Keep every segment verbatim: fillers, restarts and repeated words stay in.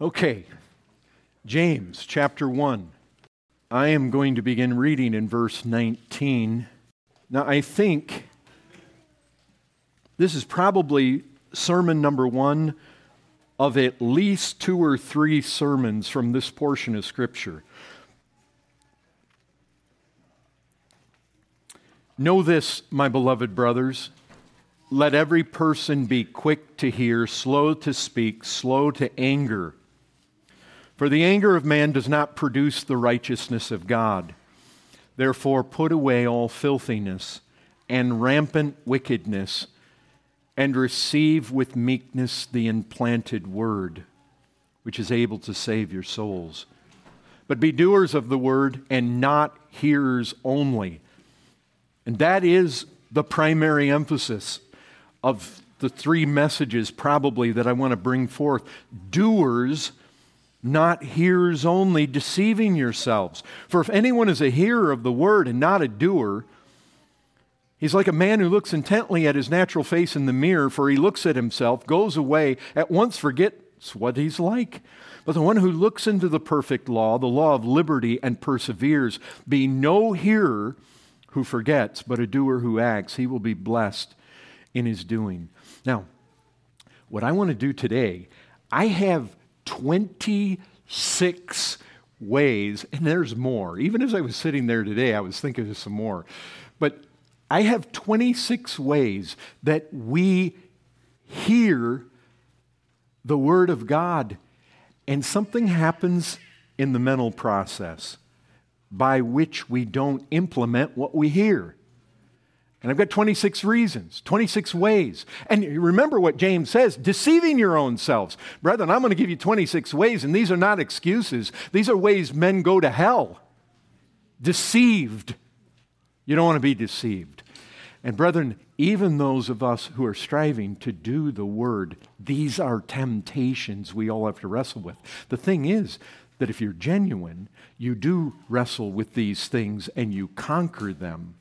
Okay, James chapter one. I am going to begin reading in verse nineteen. Now, I think this is probably sermon number one of at least two or three sermons from this portion of Scripture. Know this, my beloved brothers. Let every person be quick to hear, slow to speak, slow to anger. For the anger of man does not produce the righteousness of God. Therefore, put away all filthiness and rampant wickedness, and receive with meekness the implanted word, which is able to save your souls. But be doers of the word and not hearers only. And that is the primary emphasis of the three messages probably that I want to bring forth. Doers, not hearers only, deceiving yourselves. For if anyone is a hearer of the word and not a doer, he's like a man who looks intently at his natural face in the mirror, for he looks at himself, goes away, at once forgets what he's like. But the one who looks into the perfect law, the law of liberty, and perseveres, be no hearer who forgets, but a doer who acts, he will be blessed in his doing. Now, what I want to do today, I have twenty-six ways, and there's more. Even as I was sitting there today, I was thinking of some more. But I have twenty-six ways that we hear the Word of God, and something happens in the mental process by which we don't implement what we hear. And I've got twenty-six reasons, twenty-six ways. And remember what James says, deceiving your own selves. Brethren, I'm going to give you twenty-six ways, and these are not excuses. These are ways men go to hell. Deceived. You don't want to be deceived. And brethren, even those of us who are striving to do the word, these are temptations we all have to wrestle with. The thing is that if you're genuine, you do wrestle with these things and you conquer them.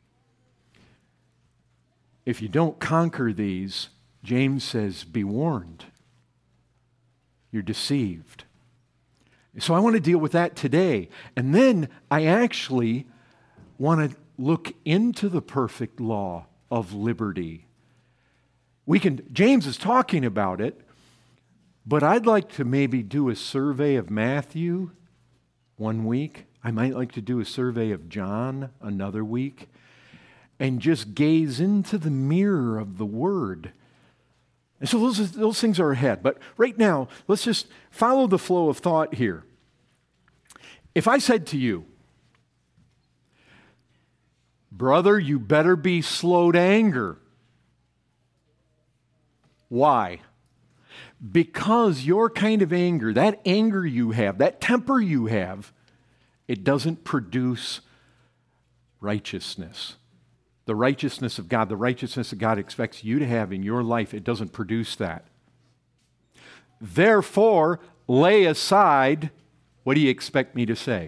If you don't conquer these, James says, be warned. You're deceived. So I want to deal with that today. And then I actually want to look into the perfect law of liberty. We can, James is talking about it, but I'd like to maybe do a survey of Matthew one week. I might like to do a survey of John another week, and just gaze into the mirror of the Word. And so those, those things are ahead. But right now, let's just follow the flow of thought here. If I said to you, brother, you better be slow to anger. Why? Because your kind of anger, that anger you have, that temper you have, it doesn't produce righteousness. The righteousness of God, the righteousness that God expects you to have in your life, it doesn't produce that. Therefore, lay aside, what do you expect me to say?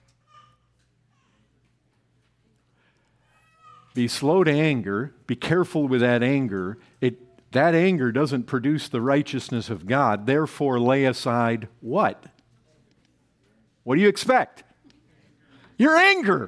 Be slow to anger, be careful with that anger. It, that anger doesn't produce the righteousness of God. Therefore, lay aside what? What do you expect? Your anger.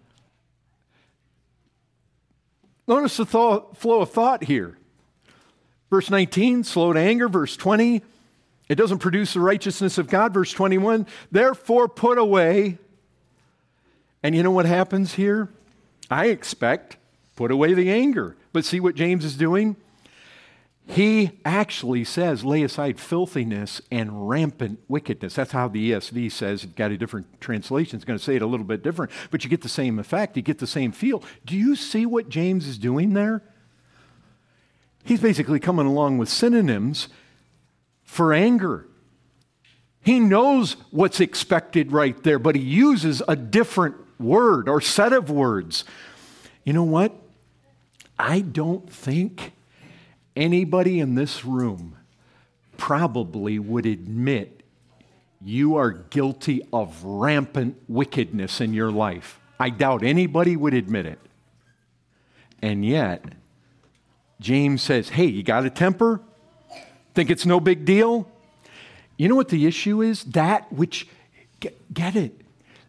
Notice the th- flow of thought here. Verse nineteen, slow to anger. Verse twenty, it doesn't produce the righteousness of God. Verse twenty-one, therefore put away. And you know what happens here? I expect, put away the anger. But see what James is doing? He actually says, lay aside filthiness and rampant wickedness. That's how the E S V says. It's got a different translation. It's going to say it a little bit different. But you get the same effect. You get the same feel. Do you see what James is doing there? He's basically coming along with synonyms for anger. He knows what's expected right there, but he uses a different word or set of words. You know what? I don't think anybody in this room probably would admit you are guilty of rampant wickedness in your life. I doubt anybody would admit it. And yet, James says, hey, you got a temper? Think it's no big deal? You know what the issue is? That which, get, get it,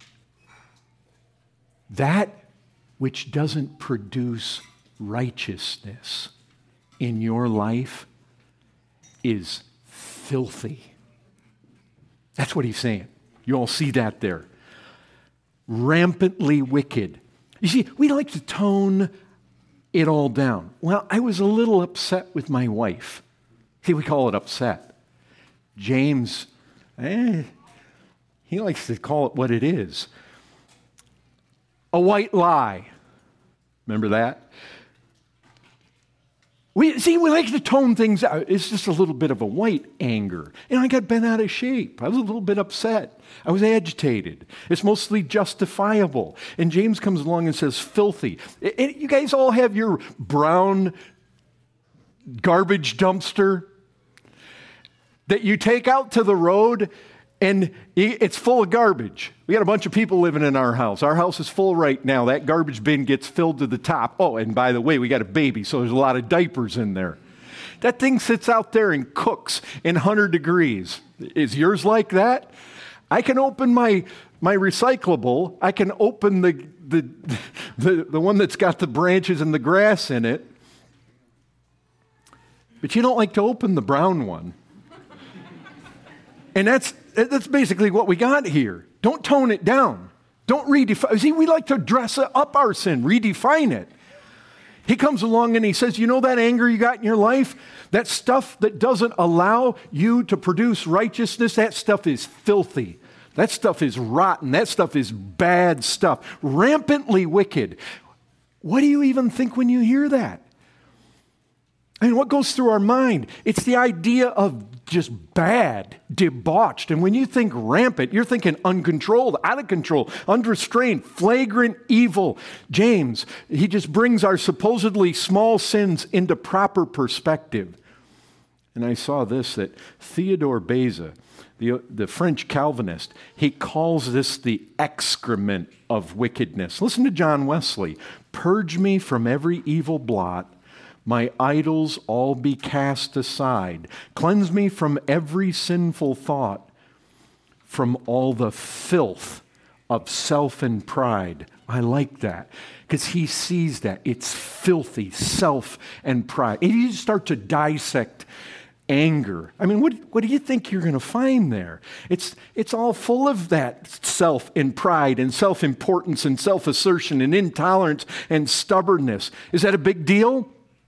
that which doesn't produce righteousness in your life is filthy. That's what he's saying. You all see that there. Rampantly wicked. You see, we like to tone it all down. Well, I was a little upset with my wife. See, we call it upset. James, eh, he likes to call it what it is. A white lie. Remember that? We see, we like to tone things out. It's just a little bit of a white anger. And I got bent out of shape. I was a little bit upset. I was agitated. It's mostly justifiable. And James comes along and says, filthy. And you guys all have your brown garbage dumpster that you take out to the road, and it's full of garbage. We got a bunch of people living in our house. Our house is full right now. That garbage bin gets filled to the top. Oh, and by the way, we got a baby, so there's a lot of diapers in there. That thing sits out there and cooks in one hundred degrees. Is yours like that? I can open my my recyclable. I can open the the the, the one that's got the branches and the grass in it. But you don't like to open the brown one. And that's that's basically what we got here. Don't tone it down. Don't redefine. See, we like to dress up our sin, redefine it. He comes along and he says, you know that anger you got in your life? That stuff that doesn't allow you to produce righteousness, that stuff is filthy. That stuff is rotten. That stuff is bad stuff. Rampantly wicked. What do you even think when you hear that? I mean, what goes through our mind? It's the idea of just bad, debauched. And when you think rampant, you're thinking uncontrolled, out of control, unrestrained, flagrant evil. James, he just brings our supposedly small sins into proper perspective. And I saw this, that Theodore Beza, the, the French Calvinist, he calls this the excrement of wickedness. Listen to John Wesley. Purge me from every evil blot. My idols all be cast aside. Cleanse me from every sinful thought, from all the filth of self and pride. I like that because he sees that. It's filthy, self and pride. If you start to dissect anger, I mean, what, what do you think you're going to find there? It's, it's all full of that self and pride and self-importance and self-assertion and intolerance and stubbornness. Is that a big deal?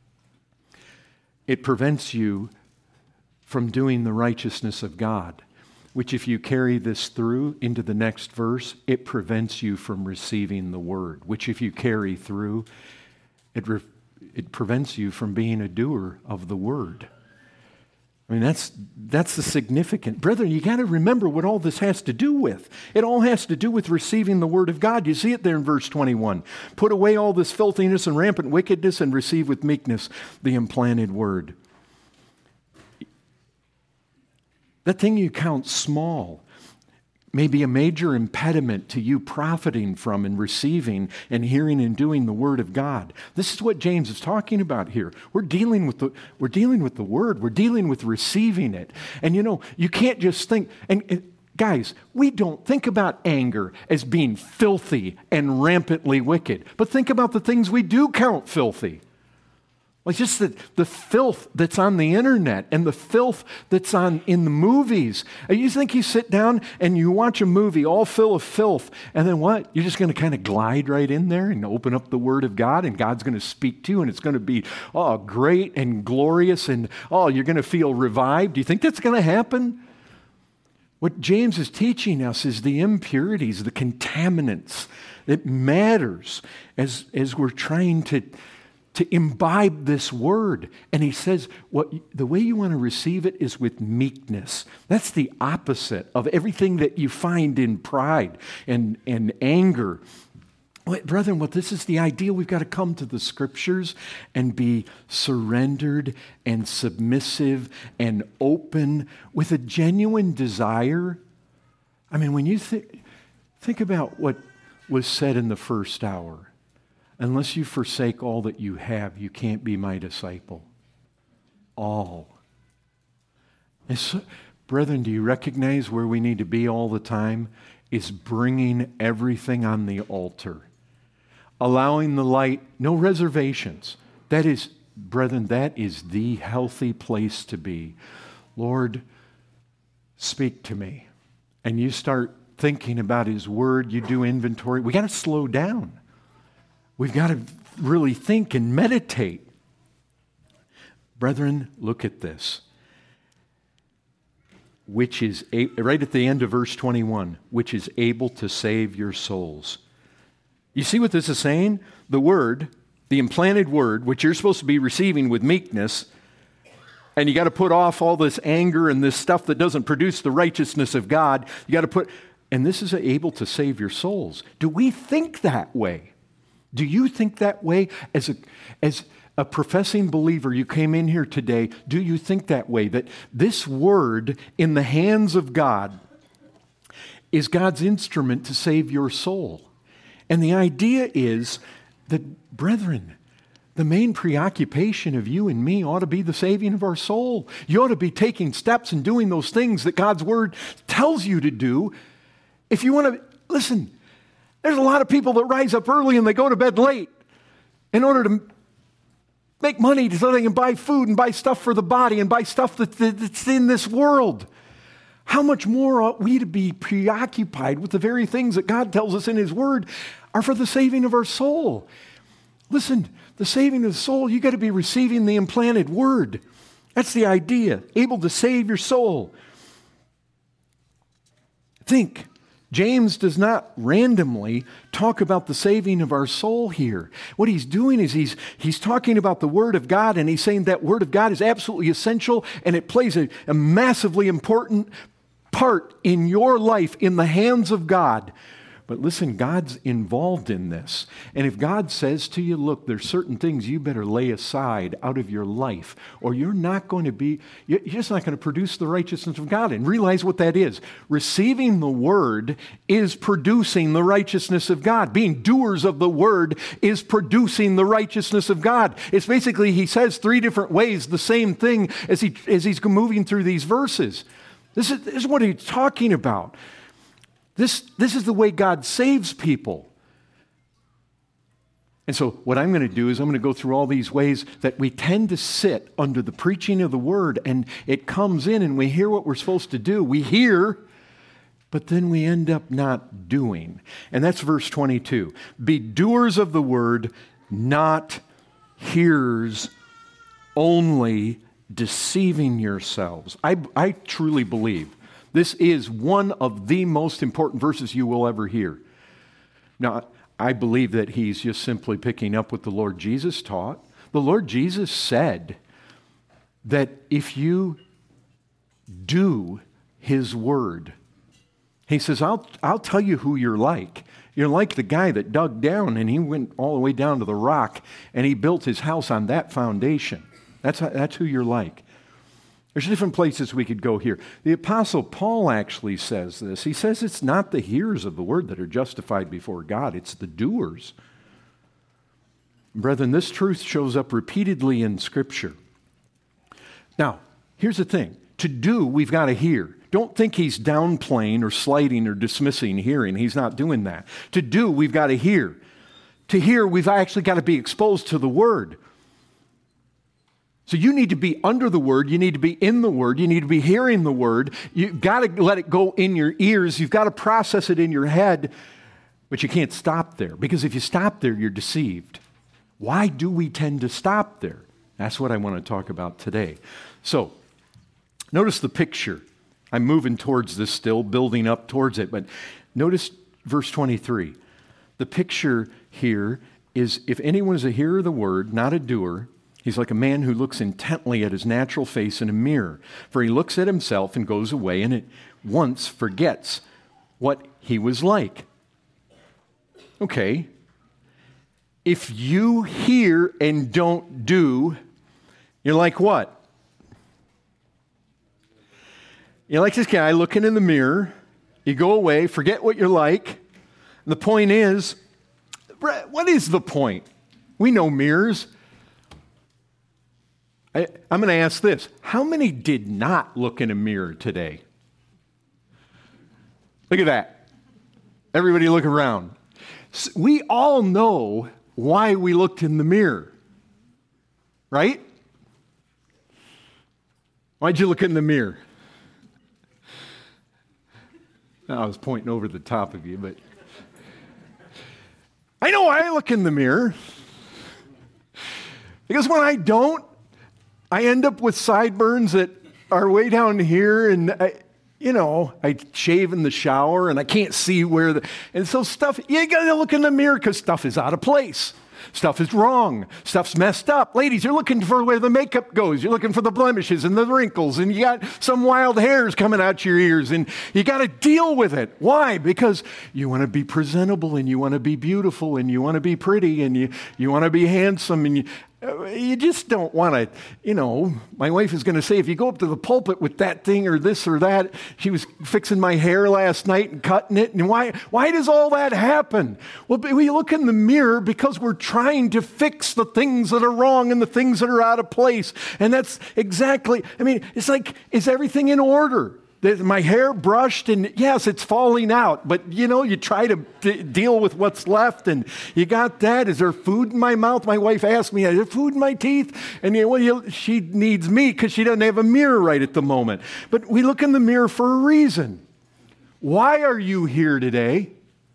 It prevents you from doing the righteousness of God, which if you carry this through into the next verse, it prevents you from receiving the word, which if you carry through, it, re- it prevents you from being a doer of the word. I mean, that's that's the significant. Brethren, you got to remember what all this has to do with. It all has to do with receiving the word of God. You see it there in verse twenty-one. Put away all this filthiness and rampant wickedness and receive with meekness the implanted word. That thing you count small may be a major impediment to you profiting from and receiving and hearing and doing the word of God. This is what James is talking about here. We're dealing with the, we're dealing with the word. We're dealing with receiving it. And you know, you can't just think, and, and guys, we don't think about anger as being filthy and rampantly wicked, but think about the things we do count filthy. Like just the, the filth that's on the internet and the filth that's on in the movies. You think you sit down and you watch a movie all full of filth, and then what? You're just going to kind of glide right in there and open up the Word of God, and God's going to speak to you, and it's going to be, oh, great and glorious, and oh, you're going to feel revived. Do you think that's going to happen? What James is teaching us is the impurities, the contaminants. It matters as, as we're trying to to imbibe this word. And he says, what the way you want to receive it is with meekness. That's the opposite of everything that you find in pride and, and anger. Well, brethren, well, this is the idea. We've got to come to the scriptures and be surrendered and submissive and open with a genuine desire. I mean, when you th- think about what was said in the first hour, unless you forsake all that you have, you can't be my disciple. All. And so, Brethren, do you recognize where we need to be all the time? Is bringing everything on the altar. Allowing the light, no reservations. That is, brethren, that is the healthy place to be. Lord, speak to me. And you start thinking about His Word, you do inventory. We got to slow down. We've got to really think and meditate. Brethren, look at this. Which is, a, right at the end of verse twenty-one, which is able to save your souls. You see what this is saying? The Word, the implanted Word, which you're supposed to be receiving with meekness, and you got to put off all this anger and this stuff that doesn't produce the righteousness of God. You got to put, and this is able to save your souls. Do we think that way? Do you think that way as a, as a professing believer? You came in here today. Do you think that way? That this Word in the hands of God is God's instrument to save your soul? And the idea is that, brethren, the main preoccupation of you and me ought to be the saving of our soul. You ought to be taking steps and doing those things that God's Word tells you to do. If you want to, listen, there's a lot of people that rise up early and they go to bed late in order to make money so they can buy food and buy stuff for the body and buy stuff that, that's in this world. How much more ought we to be preoccupied with the very things that God tells us in His Word are for the saving of our soul? Listen, the saving of the soul, you got to be receiving the implanted Word. That's the idea, able to save your soul. Think. James does not randomly talk about the saving of our soul here. What he's doing is he's, he's talking about the Word of God, and he's saying that Word of God is absolutely essential, and it plays a, a massively important part in your life in the hands of God. But listen, God's involved in this. And if God says to you, look, there's certain things you better lay aside out of your life, or you're not going to be, you're just not going to produce the righteousness of God. And realize what that is. Receiving the Word is producing the righteousness of God. Being doers of the Word is producing the righteousness of God. It's basically, he says three different ways the same thing as, he, as he's moving through these verses. This is, this is what he's talking about. This, this is the way God saves people. And so what I'm going to do is I'm going to go through all these ways that we tend to sit under the preaching of the Word, and it comes in and we hear what we're supposed to do. We hear, but then we end up not doing. And that's verse twenty-two. Be doers of the Word, not hearers only, deceiving yourselves. I, I truly believe this is one of the most important verses you will ever hear. Now, I believe that he's just simply picking up what the Lord Jesus taught. The Lord Jesus said that if you do His Word, He says, I'll, I'll tell you who you're like. You're like the guy that dug down and he went all the way down to the rock and he built his house on that foundation. That's, that's who you're like. There's different places we could go here. The Apostle Paul actually says this. He says it's not the hearers of the Word that are justified before God, it's the doers. Brethren, this truth shows up repeatedly in Scripture. Now, here's the thing. To do, we've got to hear. Don't think he's downplaying or slighting or dismissing hearing. He's not doing that. To do, we've got to hear. To hear, we've actually got to be exposed to the Word. So you need to be under the Word, you need to be in the Word, you need to be hearing the Word. You've got to let it go in your ears, you've got to process it in your head, but you can't stop there, because if you stop there, you're deceived. Why do we tend to stop there? That's what I want to talk about today. So, notice the picture. I'm moving towards this still, building up towards it, but notice verse twenty-three. The picture here is, if anyone is a hearer of the Word, not a doer, he's like a man who looks intently at his natural face in a mirror. For he looks at himself and goes away and at once forgets what he was like. Okay. If you hear and don't do, you're like what? You're like this guy looking in the mirror. You go away, forget what you're like. And the point is, what is the point? We know mirrors. I, I'm going to ask this. How many did not look in a mirror today? Look at that. Everybody look around. We all know why we looked in the mirror, right? Why'd you look in the mirror? I was pointing over the top of you, but I know why I look in the mirror. Because when I don't, I end up with sideburns that are way down here, and I, you know, I shave in the shower, and I can't see where the, and so stuff, you gotta look in the mirror because stuff is out of place. Stuff is wrong. Stuff's messed up. Ladies, you're looking for where the makeup goes. You're looking for the blemishes and the wrinkles, and you got some wild hairs coming out your ears, and you got to deal with it. Why? Because you want to be presentable, and you want to be beautiful, and you want to be pretty, and you, you want to be handsome, and you, you just don't want to, you know, my wife is going to say, if you go up to the pulpit with that thing or this or that, she was fixing my hair last night and cutting it, and why, why does all that happen? Well, we look in the mirror because we're trying to fix the things that are wrong and the things that are out of place, and that's exactly, I mean, it's like, is everything in order? My hair brushed, and yes, it's falling out, but you know, you try to d- deal with what's left, and you got that. Is there food in my mouth? My wife asked me, is there food in my teeth? And you know, well, you, she needs me because she doesn't have a mirror right at the moment. But we look in the mirror for a reason. Why are you here today?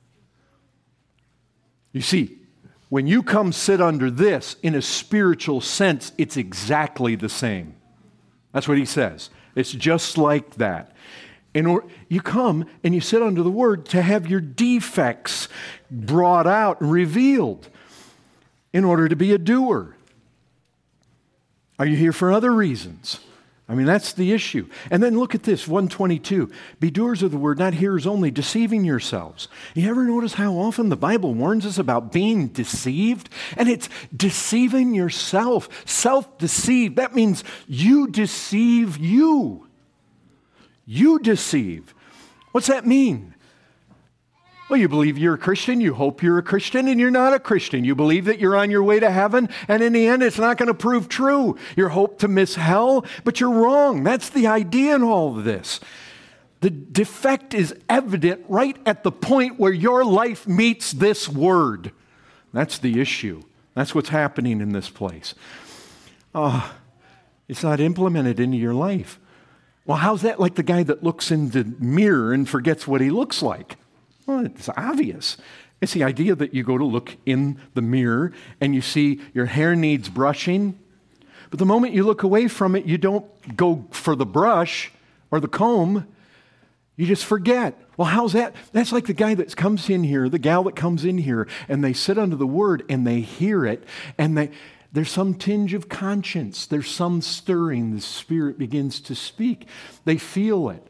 You see, when you come sit under this, in a spiritual sense, it's exactly the same. That's what he says. It's just like that. In or, you come and you sit under the Word to have your defects brought out and revealed in order to be a doer. Are you here for other reasons? I mean, that's the issue. And then look at this, one twenty-two. Be doers of the Word, not hearers only, deceiving yourselves. You ever notice how often the Bible warns us about being deceived? And it's deceiving yourself, self-deceived. That means you deceive you. You deceive. What's that mean? Well, you believe you're a Christian, you hope you're a Christian, and you're not a Christian. You believe that you're on your way to heaven, and in the end, it's not going to prove true. You hope to miss hell, but you're wrong. That's the idea in all of this. The defect is evident right at the point where your life meets this word. That's the issue. That's what's happening in this place. Oh, it's not implemented into your life. Well, how's that like the guy that looks in the mirror and forgets what he looks like? Well, it's obvious. It's the idea that you go to look in the mirror and you see your hair needs brushing, but the moment you look away from it, you don't go for the brush or the comb. You just forget. Well, how's that? That's like the guy that comes in here, the gal that comes in here, and they sit under the Word and they hear it, and they there's some tinge of conscience. There's some stirring. The Spirit begins to speak. They feel it.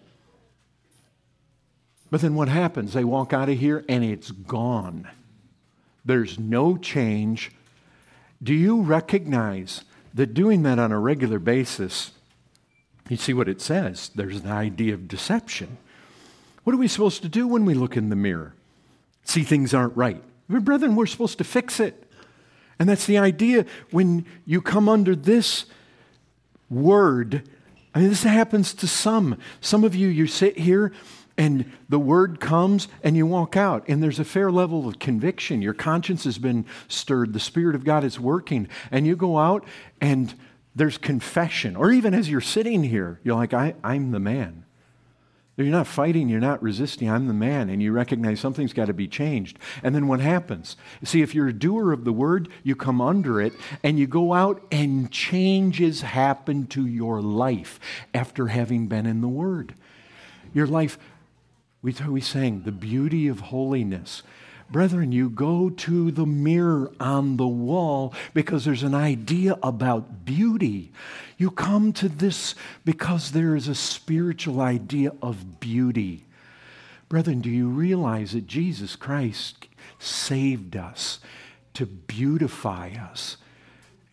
But then what happens? They walk out of here and it's gone. There's no change. Do you recognize that doing that on a regular basis, you see what it says? There's an idea of deception. What are we supposed to do when we look in the mirror? See things aren't right. Brethren, we're supposed to fix it. And that's the idea when you come under this word. I mean, this happens to some. Some of you, you sit here and the word comes and you walk out, and there's a fair level of conviction. Your conscience has been stirred. The Spirit of God is working. And you go out and there's confession. Or even as you're sitting here, you're like, I, I'm the man. You're not fighting, you're not resisting, I'm the man, and you recognize something's got to be changed. And then what happens? See, if you're a doer of the word, you come under it, and you go out, and changes happen to your life after having been in the word. Your life, we, we sang, the beauty of holiness. Brethren, you go to the mirror on the wall because there's an idea about beauty. You come to this because there is a spiritual idea of beauty. Brethren, do you realize that Jesus Christ saved us to beautify us?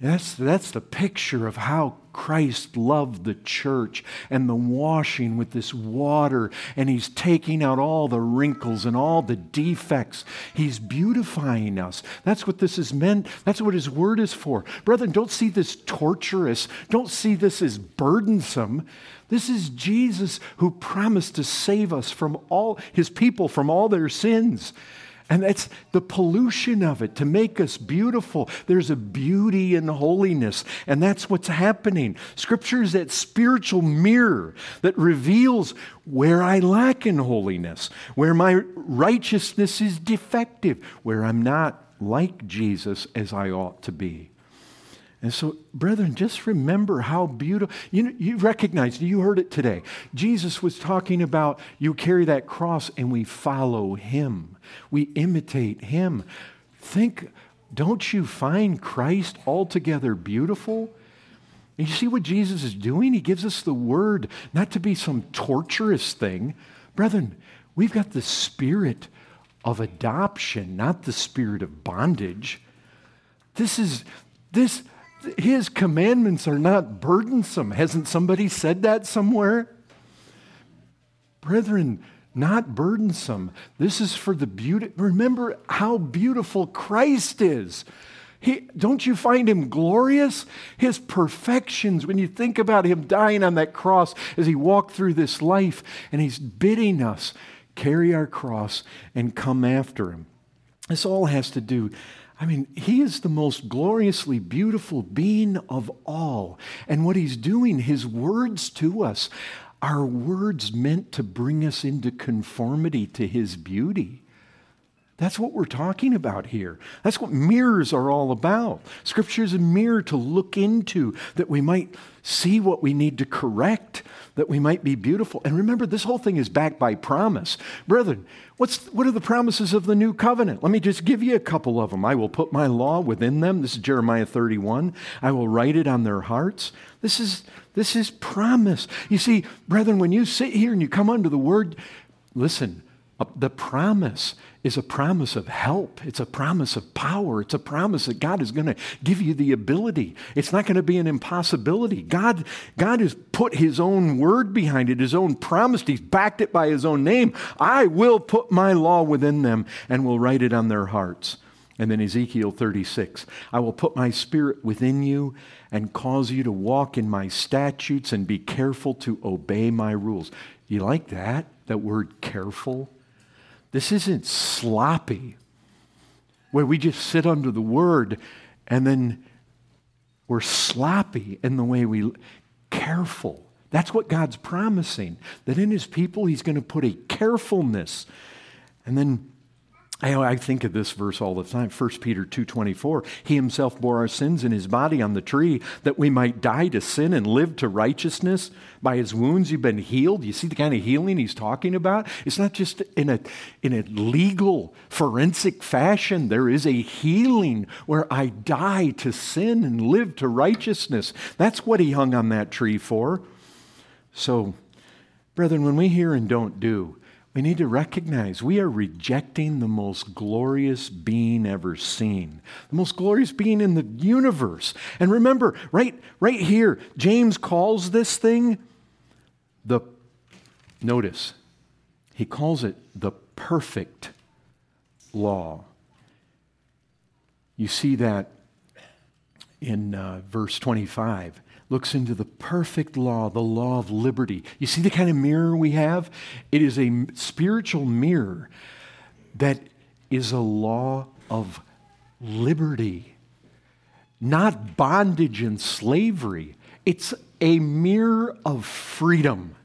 That's, that's the picture of how Christ loved the church and the washing with this water, and he's taking out all the wrinkles and all the defects. He's beautifying us. That's what this is meant. That's what his word is for. Brethren, don't see this torturous. Don't see this as burdensome. This is Jesus who promised to save us from all, his people from all their sins. And that's the pollution of it, to make us beautiful. There's a beauty in holiness, and that's what's happening. Scripture is that spiritual mirror that reveals where I lack in holiness, where my righteousness is defective, where I'm not like Jesus as I ought to be. And so, brethren, just remember how beautiful. You know, you recognize, you heard it today. Jesus was talking about you carry that cross and we follow him. We imitate him. Think, don't you find Christ altogether beautiful? And you see what Jesus is doing? He gives us the word, not to be some torturous thing. Brethren, we've got the spirit of adoption, not the spirit of bondage. This is, this... His commandments are not burdensome. Hasn't somebody said that somewhere? Brethren, not burdensome. This is for the beauty. Remember how beautiful Christ is. He, don't you find him glorious? His perfections, when you think about him dying on that cross as he walked through this life, and he's bidding us carry our cross and come after him. This all has to do, I mean, he is the most gloriously beautiful being of all. And what he's doing, his words to us, are words meant to bring us into conformity to his beauty. That's what we're talking about here. That's what mirrors are all about. Scripture is a mirror to look into, that we might see what we need to correct, that we might be beautiful. And remember, this whole thing is backed by promise. Brethren, what's, what are the promises of the new covenant? Let me just give you a couple of them. I will put my law within them. This is Jeremiah thirty-one. I will write it on their hearts. This is, this is promise. You see, brethren, when you sit here and you come under the word, listen, uh, the promise is a promise of help. It's a promise of power. It's a promise that God is going to give you the ability. It's not going to be an impossibility. God, God has put his own word behind it, his own promise. He's backed it by his own name. I will put my law within them and will write it on their hearts. And then Ezekiel thirty-six, I will put my spirit within you and cause you to walk in my statutes and be careful to obey my rules. You like that? That word careful? This isn't sloppy, where we just sit under the word and then we're sloppy in the way we, careful. That's what God's promising, that in his people he's going to put a carefulness. And then I, I think of this verse all the time, First Peter two twenty-four. He himself bore our sins in his body on the tree that we might die to sin and live to righteousness. By his wounds you've been healed. You see the kind of healing he's talking about? It's not just in a, in a legal, forensic fashion. There is a healing where I die to sin and live to righteousness. That's what he hung on that tree for. So, brethren, when we hear and don't do, we need to recognize we are rejecting the most glorious being ever seen, the most glorious being in the universe. And remember, right, right here, James calls this thing the, notice, he calls it the perfect law. You see that in uh, verse twenty-five. Looks into the perfect law, the law of liberty. You see the kind of mirror we have? It is a spiritual mirror that is a law of liberty, not bondage and slavery. It's a mirror of freedom.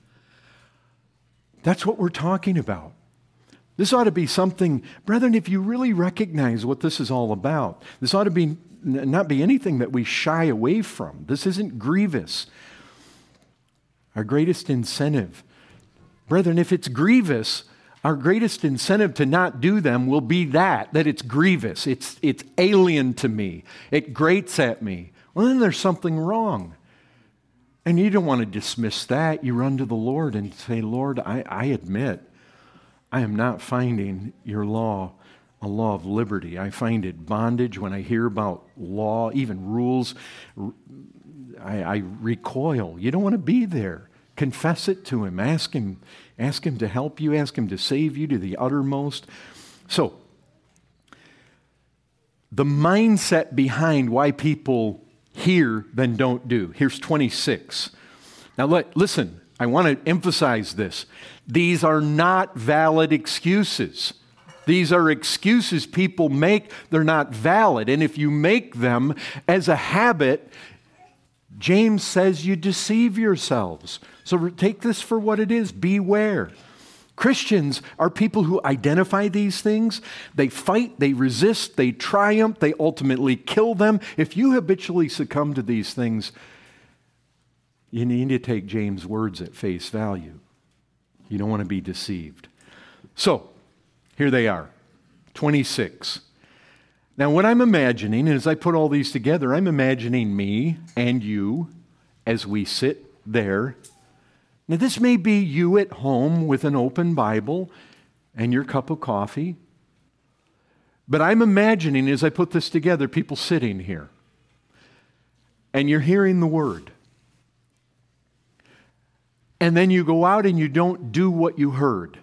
That's what we're talking about. This ought to be something, brethren, if you really recognize what this is all about, this ought to be not be anything that we shy away from. This isn't grievous. Our greatest incentive, brethren, if it's grievous, our greatest incentive to not do them will be that, that it's grievous. It's, it's alien to me. It grates at me. Well, then there's something wrong. And you don't want to dismiss that. You run to the Lord and say, Lord, I, I admit I am not finding your law a law of liberty. I find it bondage when I hear about law, even rules. I, I recoil. You don't want to be there. Confess it to him. Ask him, ask him to help you. Ask him to save you to the uttermost. So, the mindset behind why people hear then don't do. Here's twenty-six. Now, let, listen, I want to emphasize this. These are not valid excuses. These are excuses people make. They're not valid. And if you make them as a habit, James says you deceive yourselves. So take this for what it is. Beware. Christians are people who identify these things. They fight, they resist, they triumph, they ultimately kill them. If you habitually succumb to these things, you need to take James' words at face value. You don't want to be deceived. So, here they are, twenty-six. Now, what I'm imagining, and as I put all these together, I'm imagining me and you as we sit there. Now, this may be you at home with an open Bible and your cup of coffee. But I'm imagining, as I put this together, people sitting here. And you're hearing the word. And then you go out and you don't do what you heard.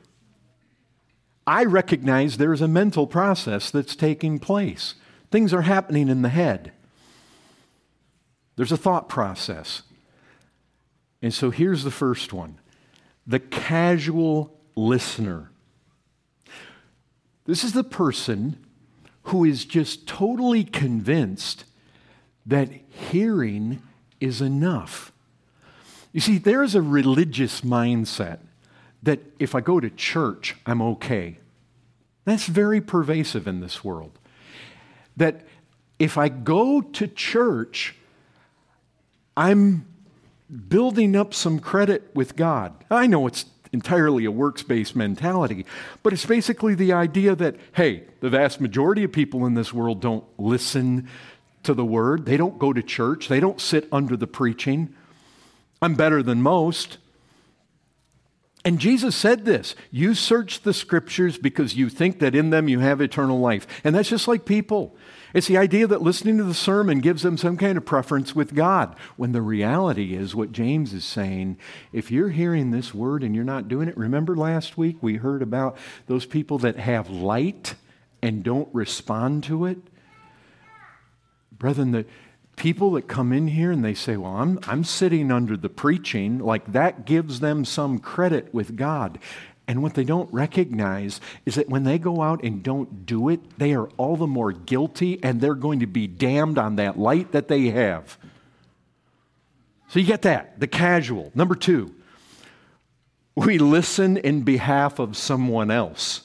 I recognize there's a mental process that's taking place. Things are happening in the head. There's a thought process. And so here's the first one. The casual listener. This is the person who is just totally convinced that hearing is enough. You see, there's a religious mindset that if I go to church, I'm okay. That's very pervasive in this world. That if I go to church, I'm building up some credit with God. I know it's entirely a works-based mentality, but it's basically the idea that, hey, the vast majority of people in this world don't listen to the word. They don't go to church. They don't sit under the preaching. I'm better than most. And Jesus said this, you search the scriptures because you think that in them you have eternal life. And that's just like people. It's the idea that listening to the sermon gives them some kind of preference with God, when the reality is what James is saying. If you're hearing this word and you're not doing it, remember last week we heard about those people that have light and don't respond to it? Brethren, the people that come in here and they say, well, I'm, I'm sitting under the preaching, like that gives them some credit with God. And what they don't recognize is that when they go out and don't do it, they are all the more guilty and they're going to be damned on that light that they have. So you get that, the casual. Number two, we listen in behalf of someone else.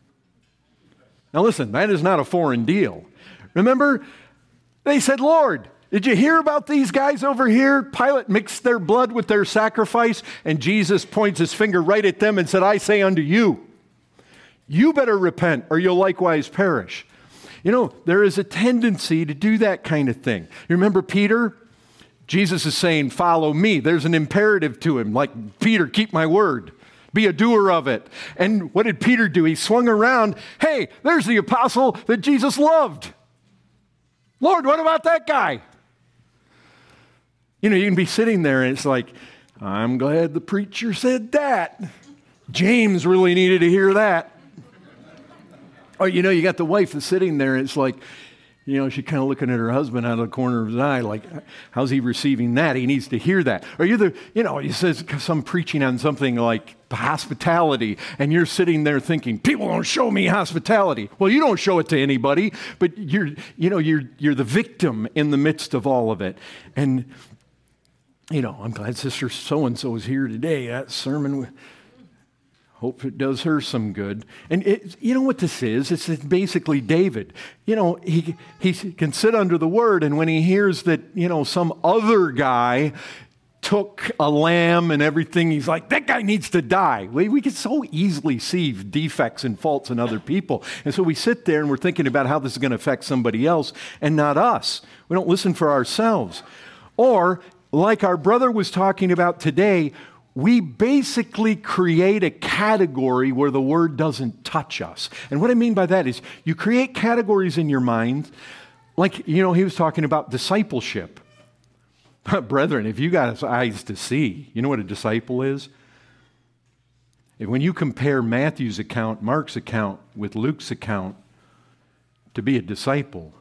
Now listen, that is not a foreign deal. Remember, they said, Lord, did you hear about these guys over here? Pilate mixed their blood with their sacrifice, and Jesus points his finger right at them and said, I say unto you, you better repent or you'll likewise perish. You know, there is a tendency to do that kind of thing. You remember Peter? Jesus is saying, follow me. There's an imperative to him, like, Peter, keep my word. Be a doer of it. And what did Peter do? He swung around. Hey, there's the apostle that Jesus loved. Lord, what about that guy? You know, you can be sitting there and it's like, I'm glad the preacher said that. James really needed to hear that. Or, you know, you got the wife that's sitting there and it's like, you know, she's kind of looking at her husband out of the corner of his eye like, how's he receiving that? He needs to hear that. Or you're the, you know, he says some preaching on something like hospitality, and you're sitting there thinking, people don't show me hospitality. Well, you don't show it to anybody, but you're, you know, you're, you're the victim in the midst of all of it. And, you know, I'm glad Sister so-and-so is here today. That sermon, hope it does her some good. And it, you know what this is? It's basically David. You know, he he can sit under the word, and when he hears that, you know, some other guy took a lamb and everything, he's like, that guy needs to die. We, we can so easily see defects and faults in other people. And so we sit there and we're thinking about how this is going to affect somebody else and not us. We don't listen for ourselves. Or, like our brother was talking about today, we basically create a category where the Word doesn't touch us. And what I mean by that is you create categories in your mind, like, you know, he was talking about discipleship. Brethren, if you got eyes to see, you know what a disciple is? When you compare Matthew's account, Mark's account with Luke's account, to be a disciple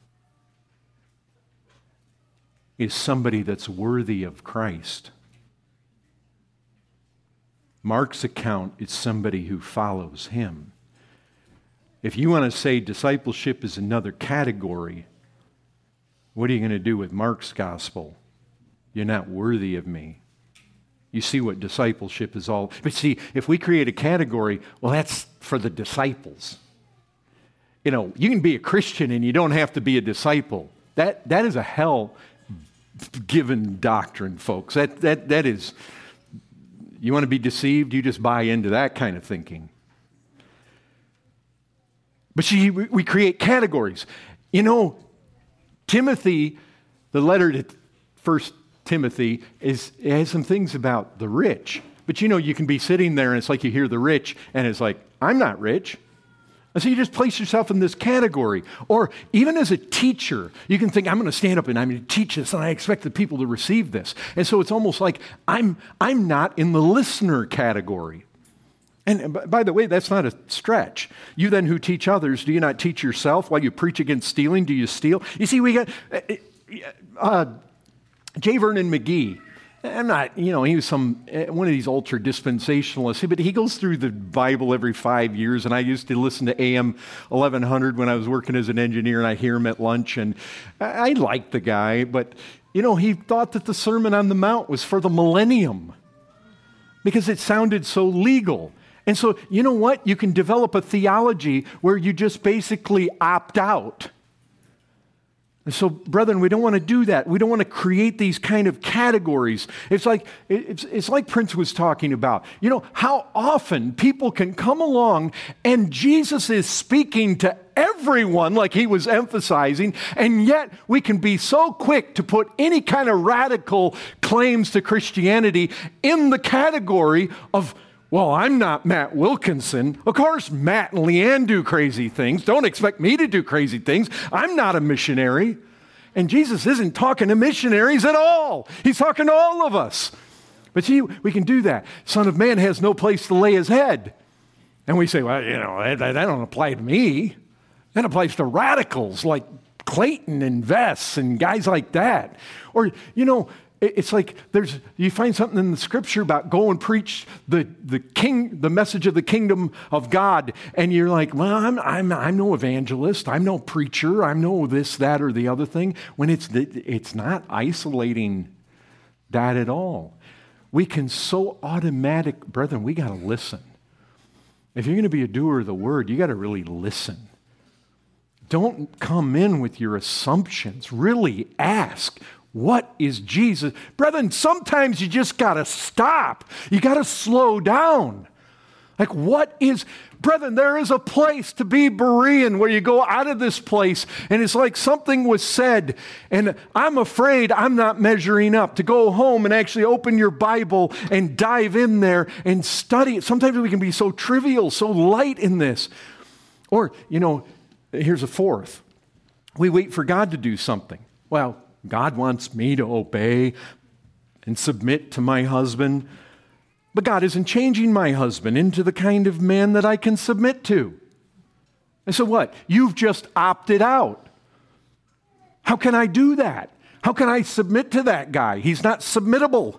is somebody that's worthy of Christ. Mark's account is somebody who follows him. If you want to say discipleship is another category, what are you going to do with Mark's gospel? You're not worthy of me. You see what discipleship is all. But see, if we create a category, well, that's for the disciples. You know, you can be a Christian and you don't have to be a disciple. That that is a hell-given doctrine, folks. That that that is. You want to be deceived? You just buy into that kind of thinking. But see, we, we create categories. You know, Timothy, the letter to First Timothy, is it has some things about the rich. But you know, you can be sitting there and it's like you hear the rich and it's like, I'm not rich. And so you just place yourself in this category. Or even as a teacher, you can think, I'm going to stand up and I'm going to teach this and I expect the people to receive this. And so it's almost like I'm, I'm not in the listener category. And by the way, that's not a stretch. You then who teach others, do you not teach yourself? While you preach against stealing, do you steal? You see, we got uh, J. Vernon McGee. I'm not, you know, he was some, one of these ultra dispensationalists, but he goes through the Bible every five years, and I used to listen to A M eleven hundred when I was working as an engineer, and I hear him at lunch, and I, I liked the guy, but, you know, he thought that the Sermon on the Mount was for the millennium because it sounded so legal. And so, you know what? You can develop a theology where you just basically opt out. And so, brethren, we don't want to do that. We don't want to create these kind of categories. It's like it's, it's like Prince was talking about. You know, how often people can come along and Jesus is speaking to everyone like he was emphasizing, and yet we can be so quick to put any kind of radical claims to Christianity in the category of, well, I'm not Matt Wilkinson. Of course, Matt and Leanne do crazy things. Don't expect me to do crazy things. I'm not a missionary. And Jesus isn't talking to missionaries at all. He's talking to all of us. But see, we can do that. Son of Man has no place to lay his head. And we say, well, you know, that, that don't apply to me. That applies to radicals like Clayton and Vess and guys like that. Or, you know, it's like there's you find something in the scripture about go and preach the, the king the message of the kingdom of God, and you're like, well, I'm I'm I'm no evangelist, I'm no preacher, I'm no this, that, or the other thing. When it's it's not isolating that at all. We can so automatic, brethren, we got to listen. If you're going to be a doer of the word, you got to really listen. Don't come in with your assumptions. Really ask. What is Jesus? Brethren, sometimes you just got to stop. You got to slow down. Like, what is, brethren, there is a place to be Berean where you go out of this place and it's like something was said and I'm afraid I'm not measuring up. To go home and actually open your Bible and dive in there and study it. Sometimes we can be so trivial, so light in this. Or, you know, here's a fourth. We wait for God to do something. Well, God wants me to obey and submit to my husband, but God isn't changing my husband into the kind of man that I can submit to. And so what? You've just opted out. How can I do that? How can I submit to that guy? He's not submittable.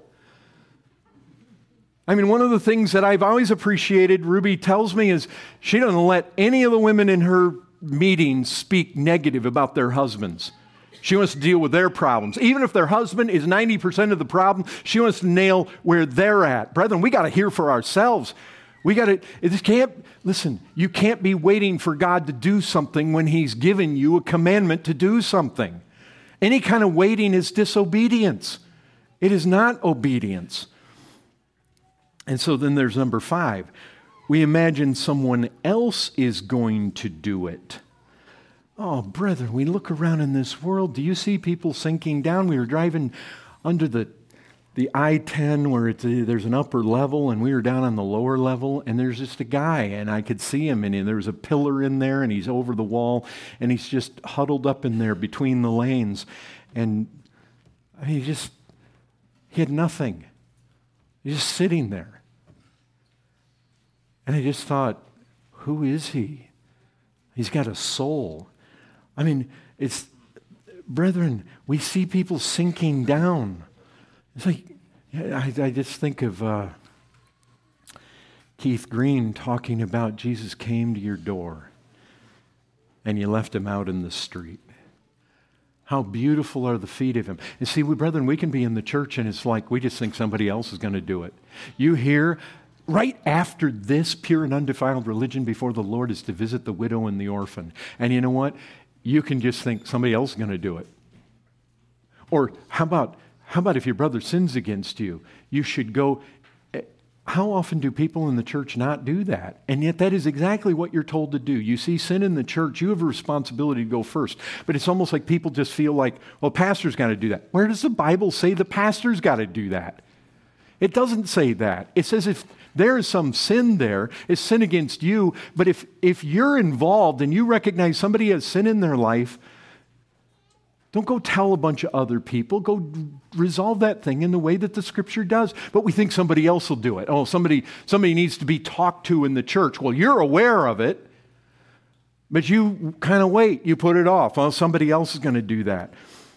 I mean, one of the things that I've always appreciated, Ruby tells me, is she doesn't let any of the women in her meetings speak negative about their husbands. She wants to deal with their problems. Even if their husband is ninety percent of the problem, she wants to nail where they're at. Brethren, we got to hear for ourselves. We got to, it can't, listen, you can't be waiting for God to do something when he's given you a commandment to do something. Any kind of waiting is disobedience. It is not obedience. And so then there's number five. We imagine someone else is going to do it. Oh, brethren, we look around in this world. Do you see people sinking down? We were driving under the the I ten where it's a, there's an upper level, and we were down on the lower level, and there's just a guy, and I could see him, and there was a pillar in there, and he's over the wall, and he's just huddled up in there between the lanes, and I mean, he just, he had nothing. He's just sitting there. And I just thought, who is he? He's got a soul. I mean, it's, brethren, we see people sinking down. It's like, I, I just think of uh, Keith Green talking about Jesus came to your door and you left him out in the street. How beautiful are the feet of him. And see, we, brethren, we can be in the church and it's like we just think somebody else is going to do it. You hear, right after this, pure and undefiled religion before the Lord is to visit the widow and the orphan. And you know what? You can just think somebody else is going to do it. Or how about, how about if your brother sins against you, you should go. How often do people in the church not do that? And yet that is exactly what you're told to do. You see sin in the church, you have a responsibility to go first. But it's almost like people just feel like, well, pastor's got to do that. Where does the Bible say the pastor's got to do that? It doesn't say that. It says if there is some sin there, it's sin against you. But if, if you're involved and you recognize somebody has sin in their life, don't go tell a bunch of other people. Go resolve that thing in the way that the Scripture does. But we think somebody else will do it. Oh, somebody, somebody needs to be talked to in the church. Well, you're aware of it, but you kind of wait. You put it off. Well, somebody else is going to do that.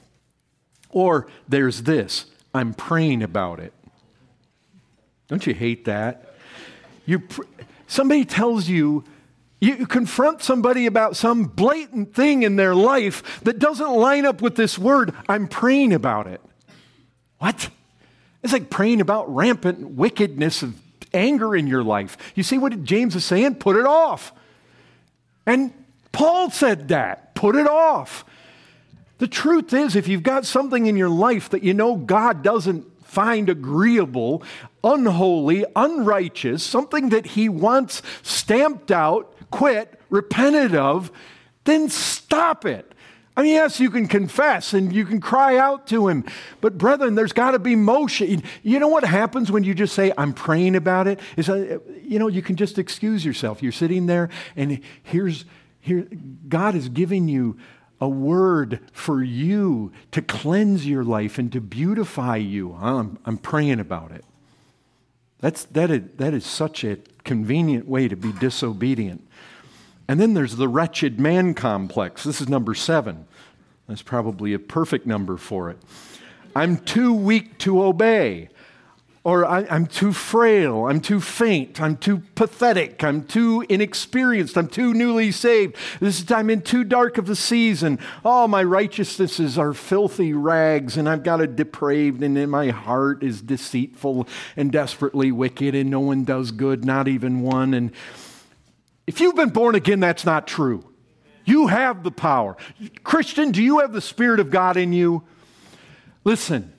Or there's this. I'm praying about it. Don't you hate that? You pr- somebody tells you, you confront somebody about some blatant thing in their life that doesn't line up with this word, I'm praying about it. What? It's like praying about rampant wickedness of anger in your life. You see what James is saying? Put it off. And Paul said that. Put it off. The truth is, if you've got something in your life that you know God doesn't find agreeable, unholy, unrighteous, something that he wants stamped out, quit, repented of, then stop it. I mean, yes, you can confess and you can cry out to him, but brethren, there's got to be motion. You know what happens when you just say, I'm praying about it? Is, uh, you know, you can just excuse yourself. You're sitting there and here's, here, God is giving you a word for you to cleanse your life and to beautify you. I'm, I'm praying about it. That's, that, is, that is such a convenient way to be disobedient. And then there's the wretched man complex. This is number seven. That's probably a perfect number for it. I'm too weak to obey. Or I, I'm too frail, I'm too faint, I'm too pathetic, I'm too inexperienced, I'm too newly saved. This is, I'm in too dark of a season. All my righteousnesses are filthy rags, and I've got a depraved, and in my heart is deceitful and desperately wicked, and no one does good, not even one. And if you've been born again, that's not true. You have the power. Christian, do you have the Spirit of God in you? Listen,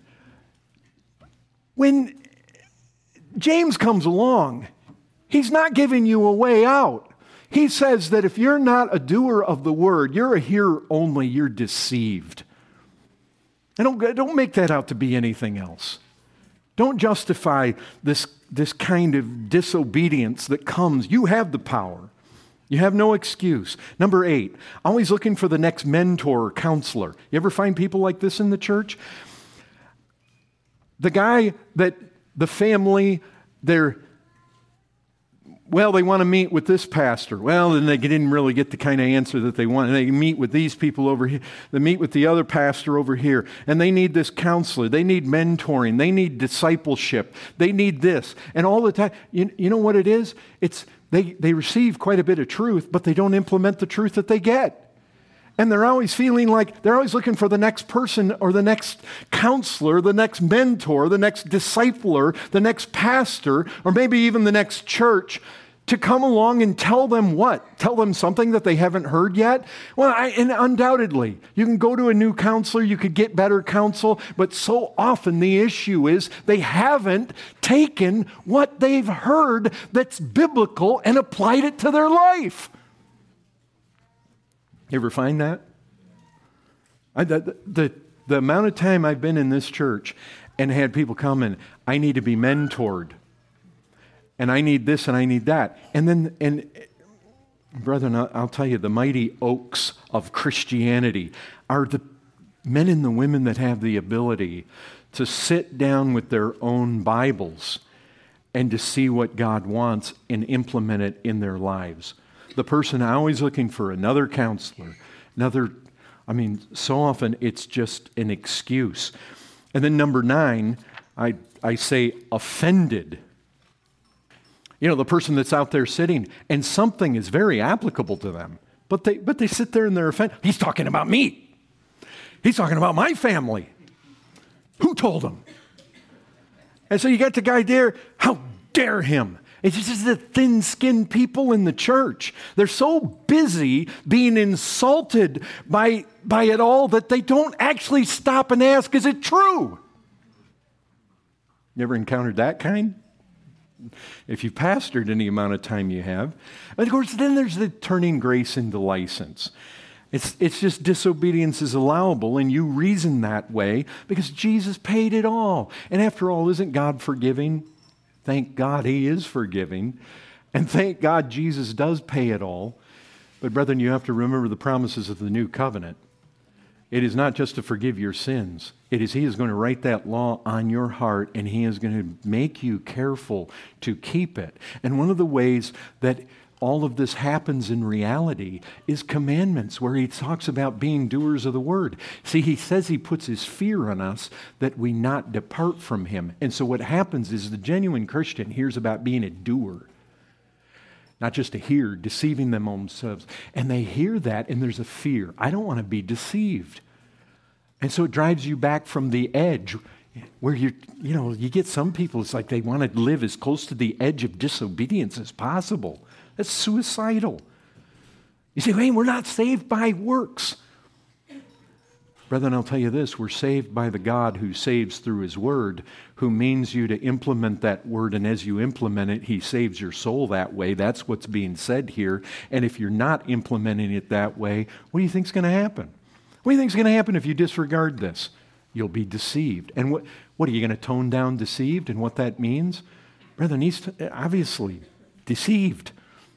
when James comes along, he's not giving you a way out. He says that if you're not a doer of the word, you're a hearer only, you're deceived. And don't, don't make that out to be anything else. Don't justify this, this kind of disobedience that comes. You have the power. You have no excuse. Number eight, always looking for the next mentor or counselor. You ever find people like this in the church? The guy that the family, they're, well, they want to meet with this pastor. Well, then they didn't really get the kind of answer that they want. They meet with these people over here. They meet with the other pastor over here. And they need this counselor. They need mentoring. They need discipleship. They need this. And all the time, you, you know what it is? It's they, they receive quite a bit of truth, but they don't implement the truth that they get. And they're always feeling like they're always looking for the next person or the next counselor, the next mentor, the next discipler, the next pastor, or maybe even the next church to come along and tell them what? Tell them something that they haven't heard yet? Well, I, and undoubtedly, you can go to a new counselor, you could get better counsel, but so often the issue is they haven't taken what they've heard that's biblical and applied it to their life. You ever find that? I, the, the, the amount of time I've been in this church, and had people come and, I need to be mentored. And I need this and I need that. And then, and brethren, I'll tell you, the mighty oaks of Christianity are the men and the women that have the ability to sit down with their own Bibles and to see what God wants and implement it in their lives. The person always looking for another counselor, another, I mean, so often it's just an excuse. And then number nine, I, I say offended. You know, the person that's out there sitting, and something is very applicable to them, but they but they sit there and they're offended. He's talking about me. He's talking about my family. Who told him? And so you got the guy there, how dare him? It's just the thin-skinned people in the church. They're so busy being insulted by, by it all that they don't actually stop and ask, is it true? You ever encountered that kind? If you've pastored any amount of time you have. And of course, then there's the turning grace into license. It's, it's just disobedience is allowable, and you reason that way because Jesus paid it all. And after all, isn't God forgiving? Thank God He is forgiving. And thank God Jesus does pay it all. But brethren, you have to remember the promises of the new covenant. It is not just to forgive your sins. It is He is going to write that law on your heart, and He is going to make you careful to keep it. And one of the ways that all of this happens in reality is commandments, where He talks about being doers of the word. See, He says He puts His fear on us that we not depart from Him. And so what happens is the genuine Christian hears about being a doer, not just a hearer, deceiving them themselves. And they hear that, and there's a fear. I don't want to be deceived. And so it drives you back from the edge where you you know, you get some people, it's like they want to live as close to the edge of disobedience as possible. That's suicidal. You say, hey, we're not saved by works. Brethren, I'll tell you this, we're saved by the God who saves through His word, who means you to implement that word, and as you implement it, He saves your soul that way. That's what's being said here. And if you're not implementing it that way, what do you think's going to happen? What do you think's going to happen if you disregard this? You'll be deceived. And what, what are you going to tone down deceived and what that means? Brethren, he's t- obviously deceived.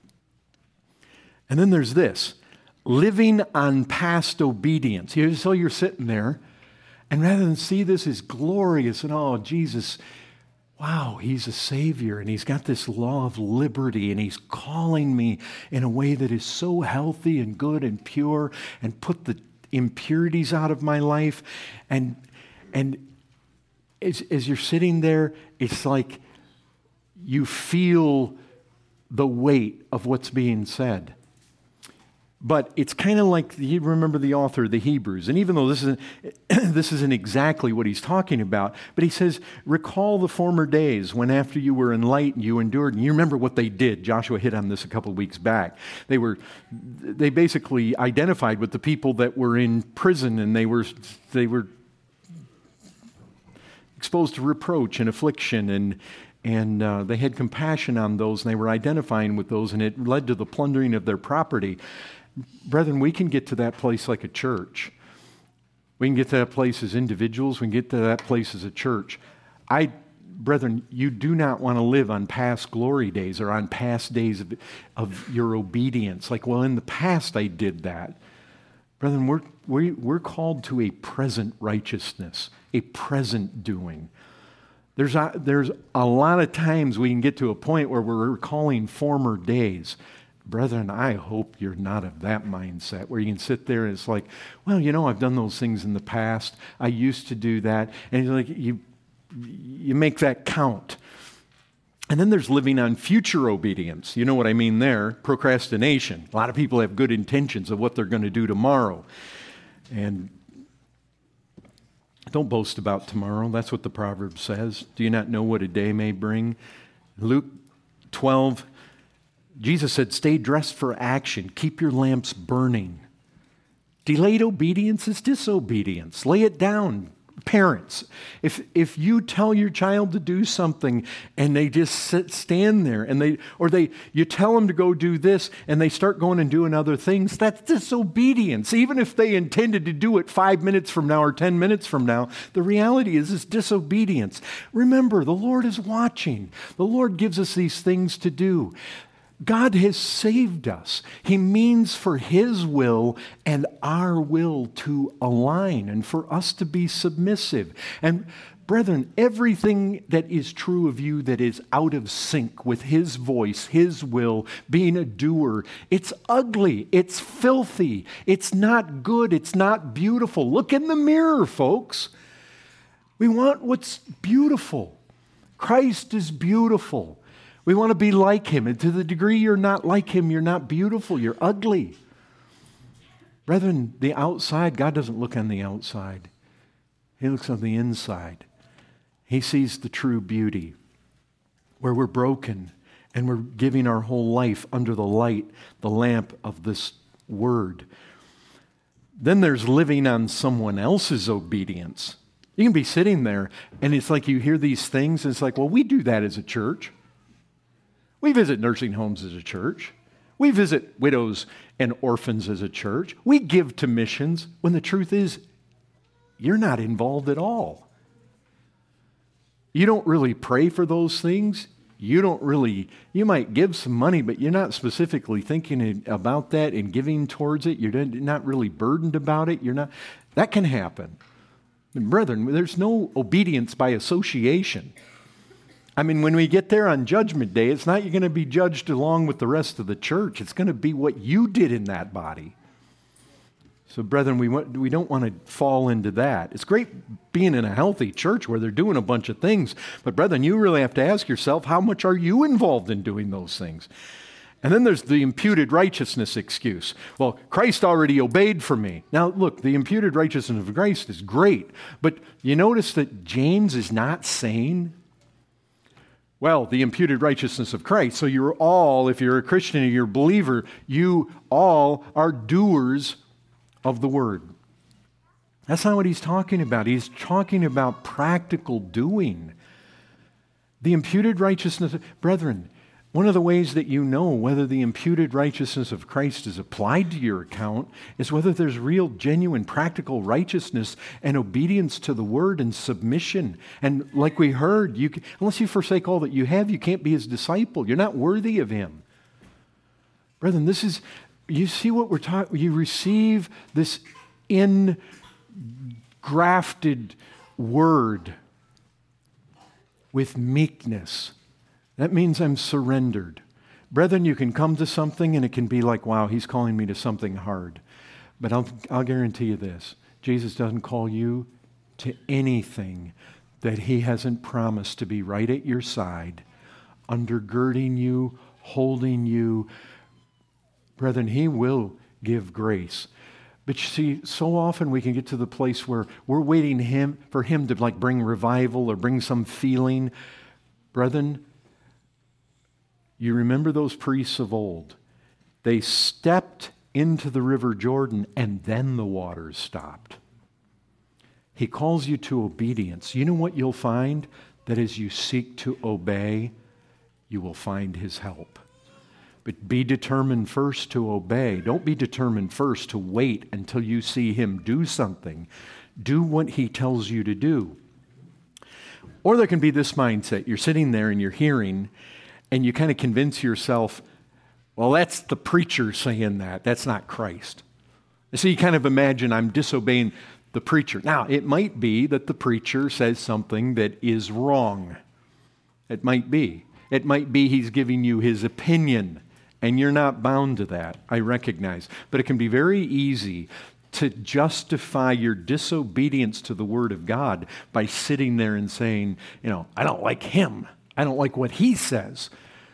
And then there's this, living on past obedience. So you're sitting there, and rather than see this as glorious and, oh, Jesus, wow, He's a Savior, and He's got this law of liberty, and He's calling me in a way that is so healthy and good and pure, and put the impurities out of my life. And, and as, as you're sitting there, it's like you feel the weight of what's being said. But it's kind of like, you remember the author of the Hebrews, and even though this isn't, this isn't exactly what he's talking about, but he says, recall the former days when after you were enlightened, you endured, and you remember what they did. Joshua hit on this a couple of weeks back. They were, they basically identified with the people that were in prison, and they were, they were exposed to reproach and affliction, and And uh, they had compassion on those, and they were identifying with those, and it led to the plundering of their property. Brethren, we can get to that place like a church. We can get to that place as individuals. We can get to that place as a church. I, brethren, you do not want to live on past glory days or on past days of, of your obedience. Like, well, in the past I did that. Brethren, we're, we, we're called to a present righteousness, a present doing. There's a, there's a lot of times we can get to a point where we're recalling former days. Brethren, I hope you're not of that mindset where you can sit there and it's like, well, you know, I've done those things in the past. I used to do that. And like you, you make that count. And then there's living on future obedience. You know what I mean there? Procrastination. A lot of people have good intentions of what they're going to do tomorrow. And don't boast about tomorrow. That's what the proverb says. Do you not know what a day may bring? Luke twelve, Jesus said, stay dressed for action. Keep your lamps burning. Delayed obedience is disobedience. Lay it down. Parents, if if you tell your child to do something and they just sit, stand there and they or they you tell them to go do this and they start going and doing other things, that's disobedience. Even if they intended to do it five minutes from now or ten minutes from now, the reality is it's disobedience. Remember, the Lord is watching. The Lord gives us these things to do. God has saved us. He means for His will and our will to align and for us to be submissive. And brethren, everything that is true of you that is out of sync with His voice, His will, being a doer, it's ugly, it's filthy, it's not good, it's not beautiful. Look in the mirror, folks. We want what's beautiful. Christ is beautiful. We want to be like Him. And to the degree you're not like Him, you're not beautiful, you're ugly. Brethren, the outside, God doesn't look on the outside. He looks on the inside. He sees the true beauty, where we're broken and we're giving our whole life under the light, the lamp of this Word. Then there's living on someone else's obedience. You can be sitting there and it's like you hear these things and it's like, well, we do that as a church. We visit nursing homes as a church. We visit widows and orphans as a church. We give to missions when the truth is you're not involved at all. You don't really pray for those things. You don't really, you might give some money, but you're not specifically thinking about that and giving towards it. You're not really burdened about it. You're not, that can happen. And brethren, there's no obedience by association. I mean, when we get there on Judgment Day, it's not you're going to be judged along with the rest of the church. It's going to be what you did in that body. So, brethren, we want, we don't want to fall into that. It's great being in a healthy church where they're doing a bunch of things. But, brethren, you really have to ask yourself, how much are you involved in doing those things? And then there's the imputed righteousness excuse. Well, Christ already obeyed for me. Now, look, the imputed righteousness of Christ is great. But you notice that James is not saying, well, the imputed righteousness of Christ. So you're all, if you're a Christian and you're a believer, you all are doers of the Word. That's not what he's talking about. He's talking about practical doing. The imputed righteousness, brethren, one of the ways that you know whether the imputed righteousness of Christ is applied to your account is whether there's real, genuine, practical righteousness and obedience to the Word and submission. And like we heard, you can, unless you forsake all that you have, you can't be His disciple. You're not worthy of Him. Brethren, this is, you see what we're talking, you receive this engrafted Word with meekness. That means I'm surrendered. Brethren, you can come to something and it can be like, wow, He's calling me to something hard. But I'll, I'll guarantee you this. Jesus doesn't call you to anything that He hasn't promised to be right at your side, undergirding you, holding you. Brethren, He will give grace. But you see, so often we can get to the place where we're waiting him for Him to like bring revival or bring some feeling. Brethren, you remember those priests of old. They stepped into the river Jordan and then the waters stopped. He calls you to obedience. You know what you'll find? That as you seek to obey, you will find His help. But be determined first to obey. Don't be determined first to wait until you see Him do something. Do what He tells you to do. Or there can be this mindset. You're sitting there and you're hearing, and you kind of convince yourself, well, that's the preacher saying that. That's not Christ. So you kind of imagine I'm disobeying the preacher. Now, it might be that the preacher says something that is wrong. It might be. It might be he's giving you his opinion, and you're not bound to that, I recognize. But it can be very easy to justify your disobedience to the Word of God by sitting there and saying, you know, I don't like him. I don't like what he says.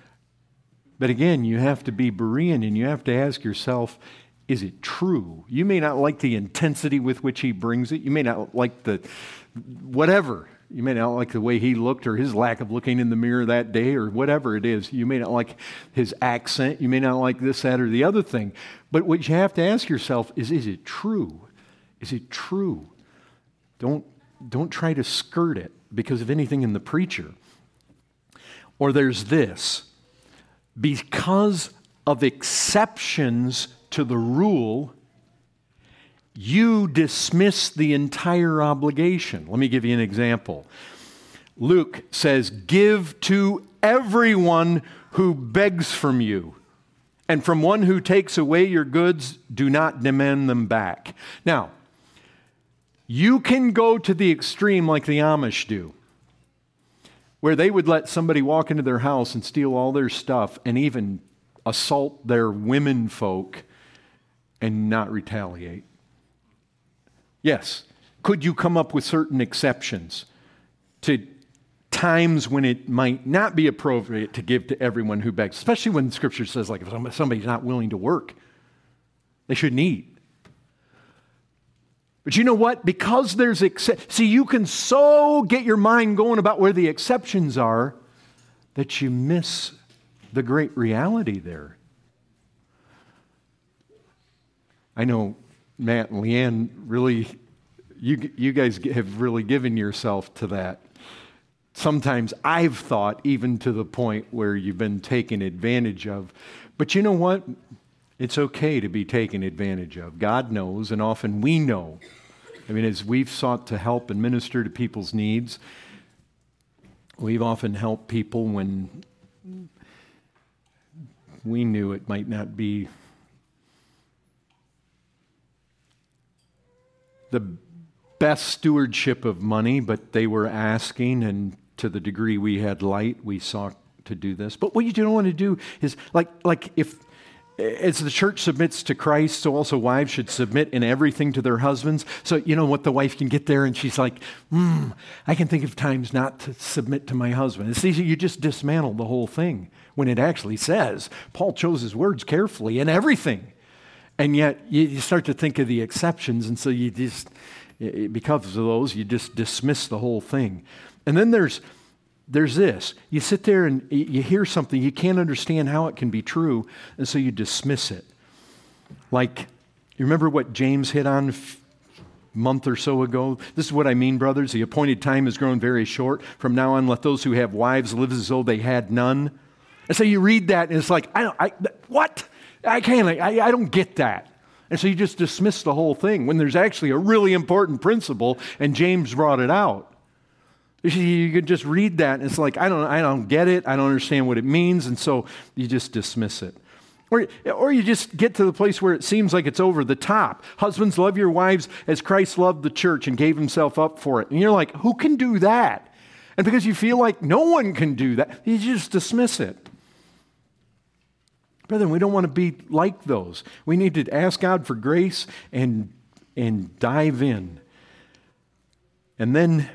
But again, you have to be Berean and you have to ask yourself, is it true? You may not like the intensity with which he brings it. You may not like the whatever. You may not like the way he looked or his lack of looking in the mirror that day or whatever it is. You may not like his accent. You may not like this, that, or the other thing. But what you have to ask yourself is, is it true? Is it true? Don't don't try to skirt it because of anything in the preacher. Or there's this, because of exceptions to the rule, you dismiss the entire obligation. Let me give you an example. Luke says, give to everyone who begs from you, and from one who takes away your goods, do not demand them back. Now, you can go to the extreme like the Amish do, where they would let somebody walk into their house and steal all their stuff and even assault their women folk and not retaliate. Yes. Could you come up with certain exceptions to times when it might not be appropriate to give to everyone who begs, especially when Scripture says, like, if somebody's not willing to work, they shouldn't eat. But you know what? Because there's, ex- see, you can so get your mind going about where the exceptions are that you miss the great reality there. I know Matt and Leanne really, you, you guys have really given yourself to that. Sometimes I've thought even to the point where you've been taken advantage of. But you know what? It's okay to be taken advantage of. God knows, and often we know. I mean, as we've sought to help and minister to people's needs, we've often helped people when we knew it might not be the best stewardship of money, but they were asking, and to the degree we had light, we sought to do this. But what you don't want to do is, like, like if, as the church submits to Christ, so also wives should submit in everything to their husbands. So you know what, the wife can get there and she's like, hmm, I can think of times not to submit to my husband. It's easy, you just dismantle the whole thing when it actually says, Paul chose his words carefully in everything. And yet you, you start to think of the exceptions, and so you just, because of those, you just dismiss the whole thing. And then there's there's this. You sit there and you hear something, you can't understand how it can be true, and so you dismiss it. Like, you remember what James hit on a month or so ago? This is what I mean, brothers. The appointed time has grown very short. From now on, let those who have wives live as though they had none. And so you read that, and it's like, I don't, I, what? I can't, I, I don't get that. And so you just dismiss the whole thing when there's actually a really important principle, and James brought it out. You could just read that, and it's like, I don't, I don't get it. I don't understand what it means, and so you just dismiss it. Or, or you just get to the place where it seems like it's over the top. Husbands, love your wives as Christ loved the church and gave himself up for it. And you're like, who can do that? And because you feel like no one can do that, you just dismiss it. Brethren, we don't want to be like those. We need to ask God for grace and, and dive in. And then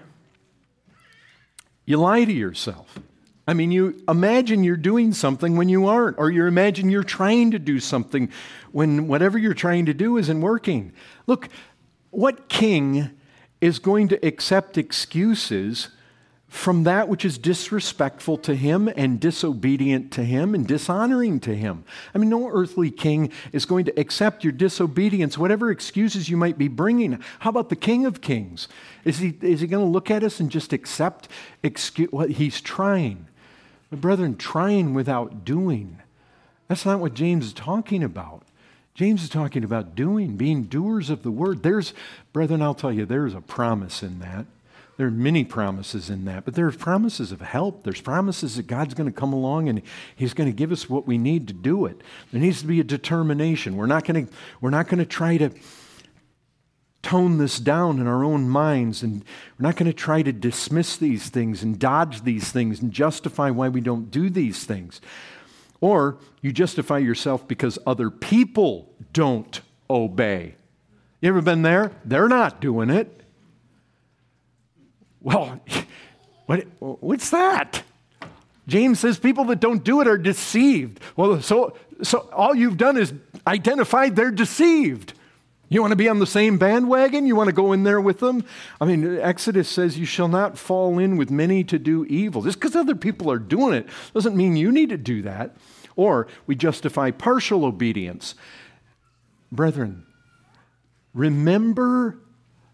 you lie to yourself. I mean, you imagine you're doing something when you aren't, or you imagine you're trying to do something when whatever you're trying to do isn't working. Look, what king is going to accept excuses from that which is disrespectful to him and disobedient to him and dishonoring to him? I mean, no earthly king is going to accept your disobedience, whatever excuses you might be bringing. How about the King of Kings? Is he, is he going to look at us and just accept excuse? Well, he's trying. But brethren, trying without doing, that's not what James is talking about. James is talking about doing, being doers of the word. There's, brethren, I'll tell you, there's a promise in that. There are many promises in that, but there are promises of help. There's promises that God's going to come along and he's going to give us what we need to do it. There needs to be a determination. We're not going to, we're not going to try to tone this down in our own minds, and we're not going to try to dismiss these things and dodge these things and justify why we don't do these things. Or you justify yourself because other people don't obey. You ever been there? They're not doing it. Well, what, what's that? James says people that don't do it are deceived. Well, so, so all you've done is identified they're deceived. You want to be on the same bandwagon? You want to go in there with them? I mean, Exodus says you shall not fall in with many to do evil. Just because other people are doing it doesn't mean you need to do that. Or we justify partial obedience. Brethren, remember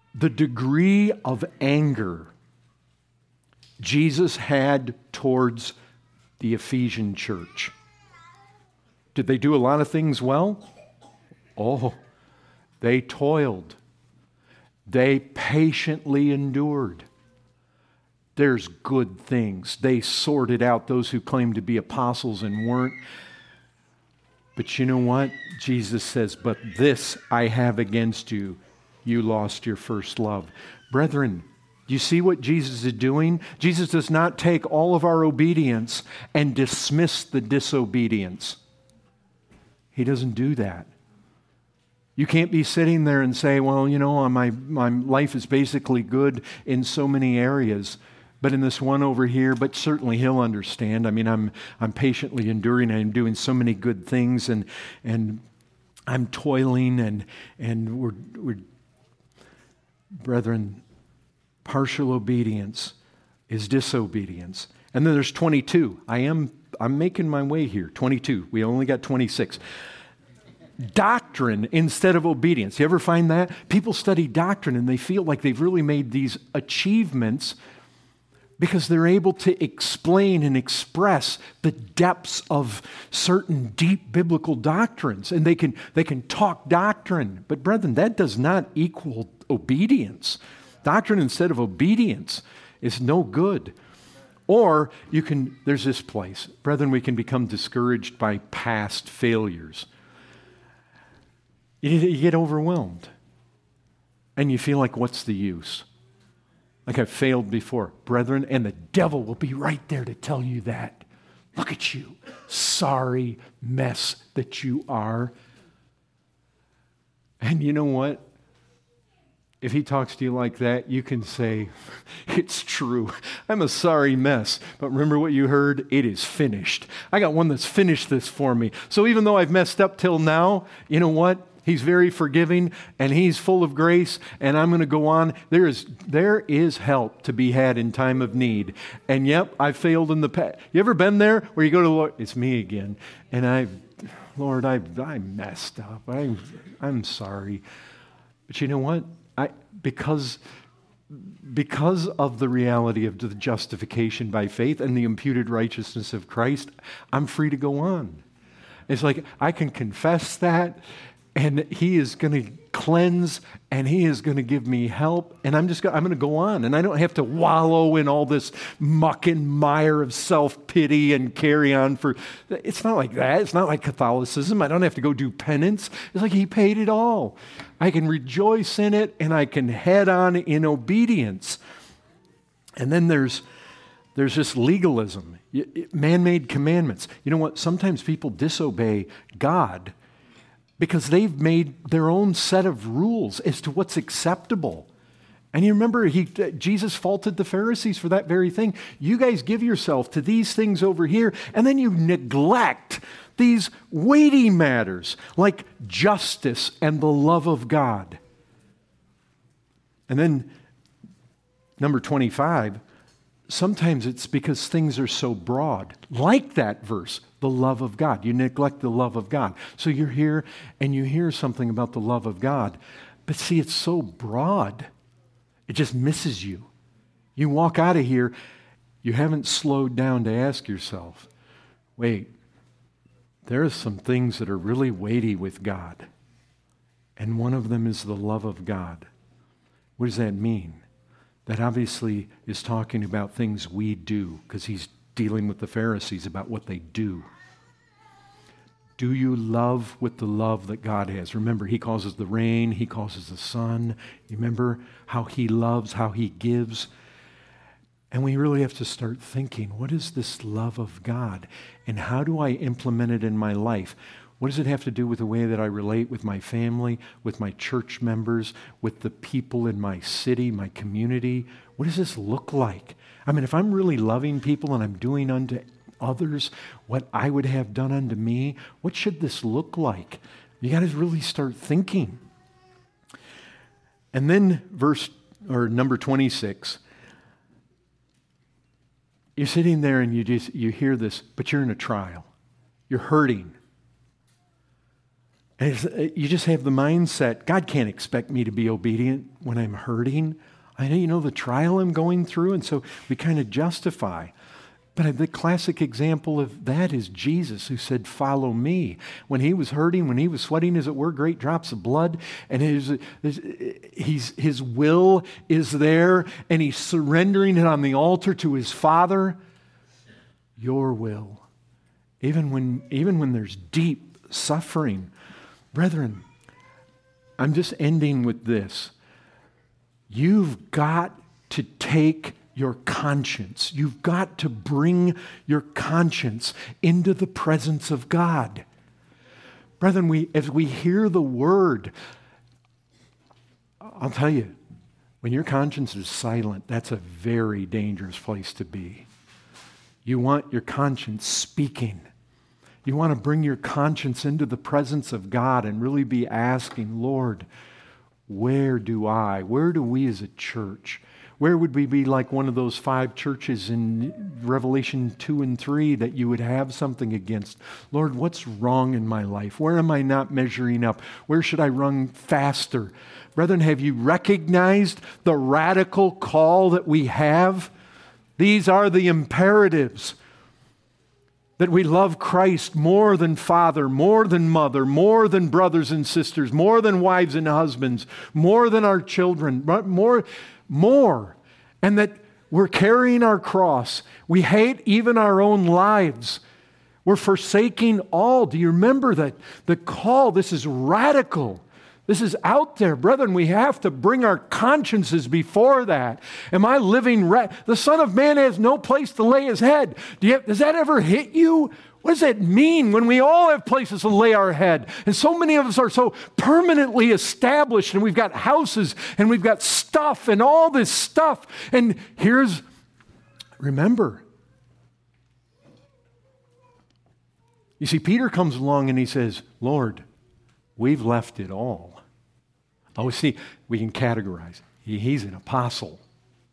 the degree of anger Jesus had towards the Ephesian church. Did they do a lot of things well? Oh, they toiled. They patiently endured. There's good things. They sorted out those who claimed to be apostles and weren't. But you know what? Jesus says, but this I have against you. You lost your first love. Brethren, you see what Jesus is doing? Jesus does not take all of our obedience and dismiss the disobedience. He doesn't do that. You can't be sitting there and say, well, you know, my, my life is basically good in so many areas, but in this one over here, but certainly he'll understand. I mean, I'm I'm patiently enduring, I'm doing so many good things, and and I'm toiling, and and we're we're brethren, partial obedience is disobedience. And then there's twenty-two. I am I'm making my way here. twenty-two. We only got twenty-six. Doctrine instead of obedience. You ever find that? People study doctrine and they feel like they've really made these achievements because they're able to explain and express the depths of certain deep biblical doctrines. And they can, they can talk doctrine. But brethren, that does not equal obedience. Doctrine instead of obedience is no good. Or you can, there's this place. Brethren, we can become discouraged by past failures. You, you get overwhelmed. And you feel like, what's the use? Like I've failed before. Brethren, and the devil will be right there to tell you that. Look at you, sorry mess that you are. And you know what? If he talks to you like that, you can say, it's true. I'm a sorry mess. But remember what you heard? It is finished. I got one that's finished this for me. So even though I've messed up till now, you know what? He's very forgiving, and he's full of grace, and I'm going to go on. There is, there is help to be had in time of need. And yep, I failed in the past. You ever been there where you go to the Lord? It's me again. And I, Lord, I, I messed up. I, I'm sorry. But you know what? I, because, because of the reality of the justification by faith and the imputed righteousness of Christ, I'm free to go on. It's like I can confess that, and he is going to cleanse, and he is going to give me help, and I'm just go, I'm going to go on, and I don't have to wallow in all this muck and mire of self-pity and carry on for. It's not like that. It's not like Catholicism. I don't have to go do penance. It's like he paid it all. I can rejoice in it, and I can head on in obedience. And then there's there's this legalism, man-made commandments. You know what? Sometimes people disobey God because they've made their own set of rules as to what's acceptable. And you remember, he, Jesus faulted the Pharisees for that very thing. You guys give yourself to these things over here, and then you neglect these weighty matters like justice and the love of God. And then, number twenty-five, sometimes it's because things are so broad, like that verse, the love of God. You neglect the love of God. So you're here and you hear something about the love of God, but see, it's so broad, it just misses you. You walk out of here, you haven't slowed down to ask yourself, wait, there are some things that are really weighty with God, and one of them is the love of God. What does that mean? That obviously is talking about things we do, because he's dealing with the Pharisees about what they do. Do you love with the love that God has? Remember, he causes the rain, he causes the sun. You remember how he loves, how he gives. And we really have to start thinking, what is this love of God? And how do I implement it in my life? What does it have to do with the way that I relate with my family, with my church members, with the people in my city, my community? What does this look like? I mean, if I'm really loving people and I'm doing unto others what I would have done unto me, what should this look like? You got to really start thinking. And then verse, or number twenty-six, you're sitting there and you just, you hear this, but you're in a trial. You're hurting. And it's, you just have the mindset, God can't expect me to be obedient when I'm hurting. I know, you know, the trial I'm going through, and so we kind of justify. But the classic example of that is Jesus, who said, follow me. When he was hurting, when he was sweating, as it were, great drops of blood, and his, his, his, his will is there, and he's surrendering it on the altar to his Father. Your will. Even when, even when there's deep suffering. Brethren, I'm just ending with this. You've got to take your conscience. You've got to bring your conscience into the presence of God. Brethren, we, as we hear the word, I'll tell you, when your conscience is silent, that's a very dangerous place to be. You want your conscience speaking. You want to bring your conscience into the presence of God and really be asking, Lord, where do I, where do we as a church, where would we be like one of those five churches in Revelation two and three that you would have something against? Lord, what's wrong in my life? Where am I not measuring up? Where should I run faster? Brethren, have you recognized the radical call that we have? These are the imperatives. That we love Christ more than father, more than mother, more than brothers and sisters, more than wives and husbands, more than our children, more, more. And that we're carrying our cross. We hate even our own lives. We're forsaking all. Do you remember that? The call, this is radical. This is out there. Brethren, we have to bring our consciences before that. Am I living right? The Son of Man has no place to lay his head. Do you have, does that ever hit you? What does that mean when we all have places to lay our head? And so many of us are so permanently established, and we've got houses, and we've got stuff, and all this stuff. And here's, remember, you see, Peter comes along and he says, Lord, we've left it all. Oh, see, we can categorize. He, he's an apostle.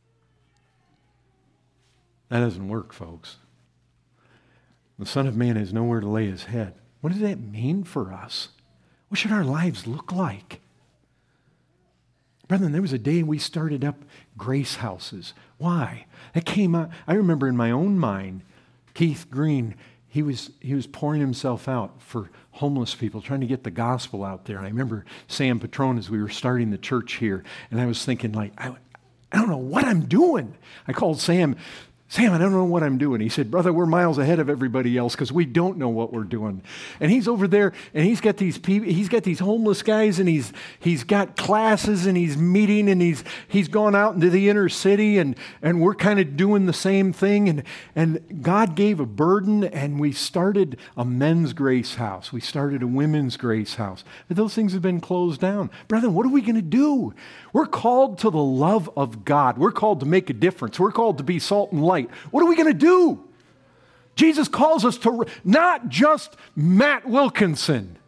That doesn't work, folks. The Son of Man has nowhere to lay his head. What does that mean for us? What should our lives look like? Brethren, there was a day we started up grace houses. Why? That came out. I remember in my own mind, Keith Green, He was, he was pouring himself out for homeless people, trying to get the gospel out there. And I remember Sam Patron as we were starting the church here, and I was thinking, like, I, I don't know what I'm doing. I called Sam, Sam, I don't know what I'm doing. He said, brother, we're miles ahead of everybody else because we don't know what we're doing. And he's over there, and he's got these people, he's got these homeless guys, and he's he's got classes, and he's meeting, and he's he's gone out into the inner city, and and we're kind of doing the same thing. And and God gave a burden, and we started a men's grace house. We started a women's grace house. But those things have been closed down. Brethren, what are we going to do? We're called to the love of God. We're called to make a difference. We're called to be salt and light. What are we going to do? Jesus calls us to not just Matt Wilkinson,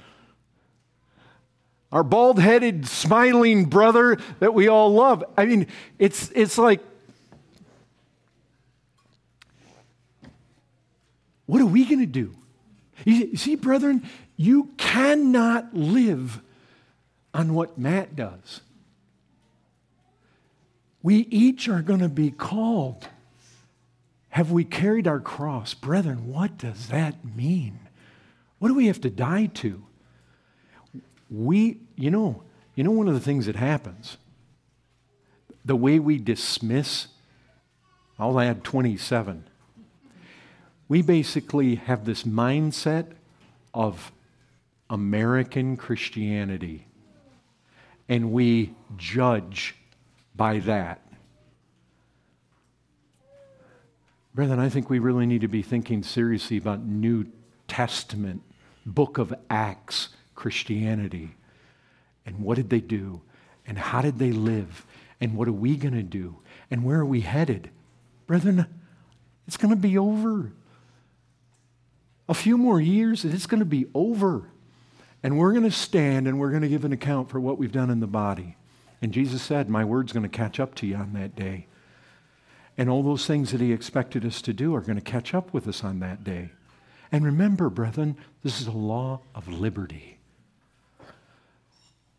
our bald-headed, smiling brother that we all love. I mean, it's it's like, what are we going to do? You see, brethren, you cannot live on what Matt does. We each are going to be called. Have we carried our cross? Brethren, what does that mean? What do we have to die to? We, you know, you know one of the things that happens, the way we dismiss, I'll add twenty-seven. We basically have this mindset of American Christianity, and we judge by that. Brethren, I think we really need to be thinking seriously about New Testament, book of Acts Christianity. And what did they do? And how did they live? And what are we going to do? And where are we headed? Brethren, it's going to be over. A few more years and it's going to be over. And we're going to stand and we're going to give an account for what we've done in the body. And Jesus said, my word's going to catch up to you on that day. And all those things that he expected us to do are going to catch up with us on that day. And remember, brethren, this is a law of liberty.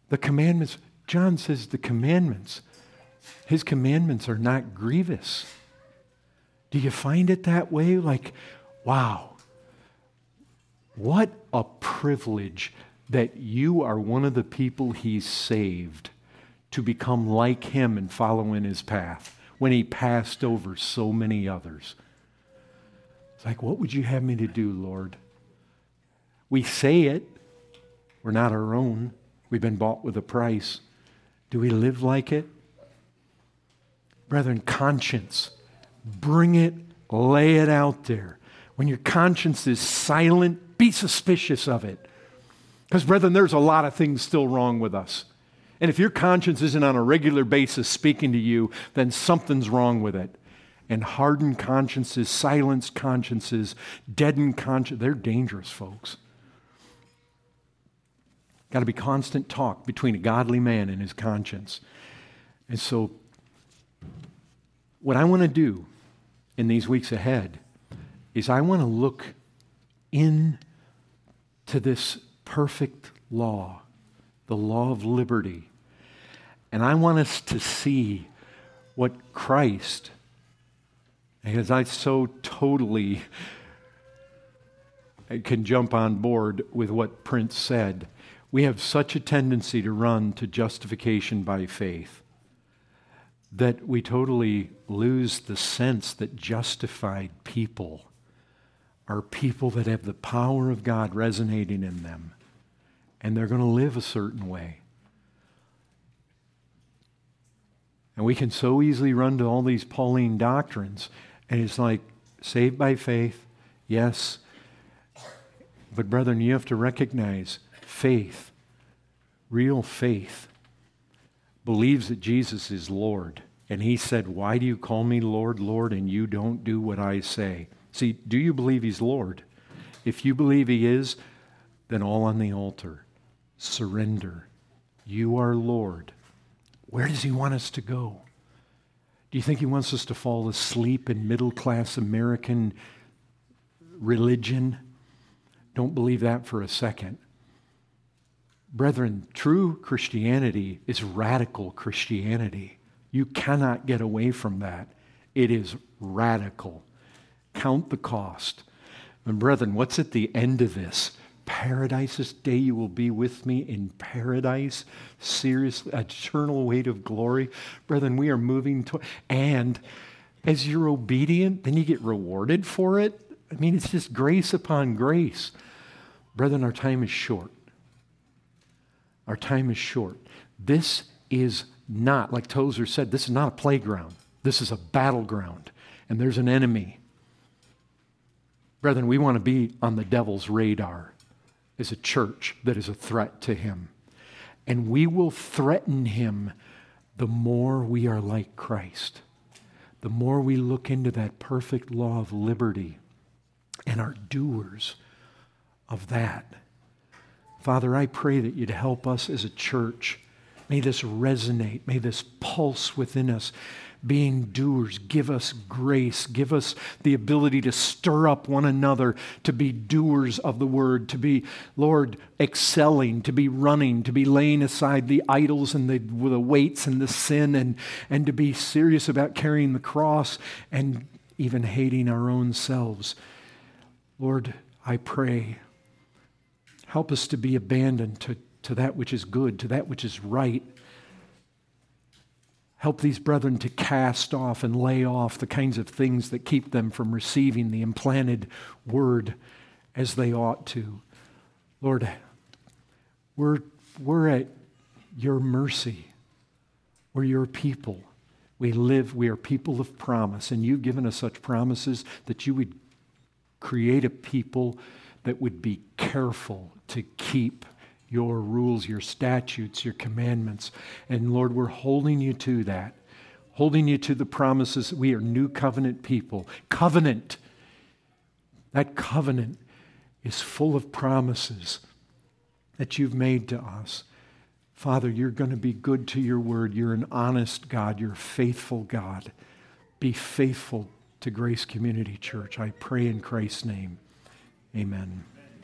The commandments, John says the commandments, his commandments are not grievous. Do you find it that way? Like, wow, what a privilege that you are one of the people he's saved to become like him and follow in his path when he passed over so many others. It's like, what would you have me to do, Lord? We say it. We're not our own. We've been bought with a price. Do we live like it? Brethren, conscience, bring it, lay it out there. When your conscience is silent, be suspicious of it. Because, brethren, there's a lot of things still wrong with us. And if your conscience isn't on a regular basis speaking to you, then something's wrong with it. And hardened consciences, silenced consciences, deadened consciences, they're dangerous, folks. Got to be constant talk between a godly man and his conscience. And so, what I want to do in these weeks ahead is I want to look into this perfect law, the law of liberty. And I want us to see what Christ, because I so totally can jump on board with what Prince said. We have such a tendency to run to justification by faith that we totally lose the sense that justified people are people that have the power of God resonating in them, and they're going to live a certain way. And we can so easily run to all these Pauline doctrines, and it's like, saved by faith, yes, but brethren, you have to recognize faith, real faith, believes that Jesus is Lord. And he said, why do you call me Lord, Lord, and you don't do what I say? See, do you believe he's Lord? If you believe he is, then all on the altar. Surrender. You are Lord. Where does he want us to go? Do you think he wants us to fall asleep in middle-class American religion? Don't believe that for a second. Brethren, true Christianity is radical Christianity. You cannot get away from that. It is radical. Count the cost. And brethren, what's at the end of this? Paradise, this day you will be with me in paradise. Seriously, eternal weight of glory. Brethren, we are moving to, and as you're obedient, then you get rewarded for it. I mean, it's just grace upon grace. Brethren, our time is short. Our time is short. This is not, like Tozer said, this is not a playground. This is a battleground. And there's an enemy. Brethren, we want to be on the devil's radar as a church that is a threat to him. And we will threaten him the more we are like Christ. The more we look into that perfect law of liberty and are doers of that. Father, I pray that you'd help us as a church. May this resonate. May this pulse within us. Being doers, give us grace. Give us the ability to stir up one another, to be doers of the word, to be, Lord, excelling, to be running, to be laying aside the idols and the, the weights and the sin, and, and to be serious about carrying the cross and even hating our own selves. Lord, I pray, help us to be abandoned to, to that which is good, to that which is right. Help these brethren to cast off and lay off the kinds of things that keep them from receiving the implanted word as they ought to. Lord, we're, we're at your mercy. We're your people. We live, we are people of promise, and you've given us such promises that you would create a people that would be careful to keep your rules, your statutes, your commandments. And Lord, we're holding you to that, holding you to the promises. We are new covenant people. Covenant. That covenant is full of promises that you've made to us. Father, you're going to be good to your word. You're an honest God. You're a faithful God. Be faithful to Grace Community Church. I pray in Christ's name. Amen.